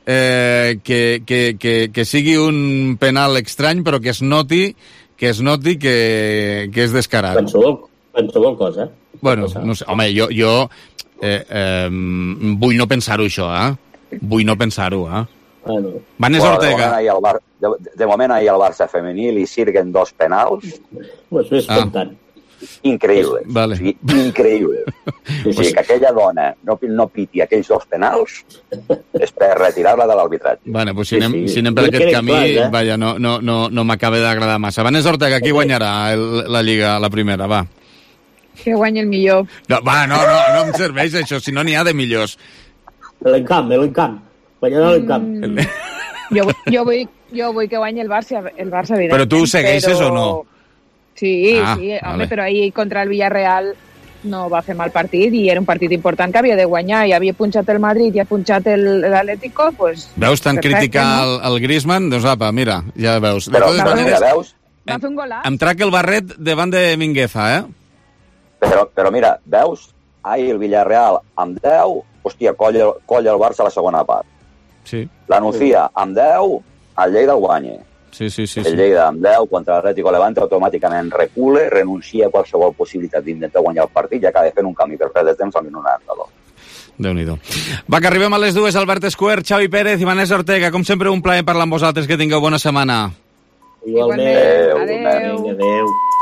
que sigui un penal estrany, però que es noti que és descarat. Qualsevol cosa. Bueno, no sé. Home, jo vull no pensar-ho, això, Vull no pensar-ho, Vanessa Ortega. De moment, ahir al Barça femení li sirguen 2 penals. Pues és comptant. Increïble. Vale. Sí, increïble. Que aquella dona no piti aquells 2 penals és per retirar-la de l'arbitratge. Bueno, pues si anem per aquest camí, vaja, no m'acaba d'agradar massa. Vanessa Ortega, qui guanyarà la Lliga, la primera, va? Que guanyi el millor. No em serveix això, si no n'hi ha de millors. L'encamp. Guanyarà l'encamp. Jo vull que guanyi el Barça, evidentment. Però tu ho segueixes o no? Sí, home, vale. Però ahir contra el Villarreal no va fer mal partit i era un partit important que havia de guanyar i havia punxat el Madrid i ha punxat l'Atlético, pues... Veus tant criticar el Griezmann? Doncs apa, mira, ja veus. Però veus? Va fer un golaç. Em trac el barret davant de Mingueza, Però mira, veus? Ahir el Villarreal amb 10, hòstia, colla el Barça a la segona part. Sí. L'anuncia amb 10, el Lleida el guanya. Sí. El Lleida amb 10 contra l'Atlético Levante automàticament recula, renuncia a qualsevol possibilitat d'intentar guanyar el partit i acaba fent un camí per perdre temps al minut 92. Déu-n'hi-do. Va, que arribem a les 2, Albert Escuer, Xavi Pérez i Vanessa Ortega. Com sempre, un plaer parlar amb vosaltres. Que tingueu bona setmana. Igualment. Adéu. Adéu.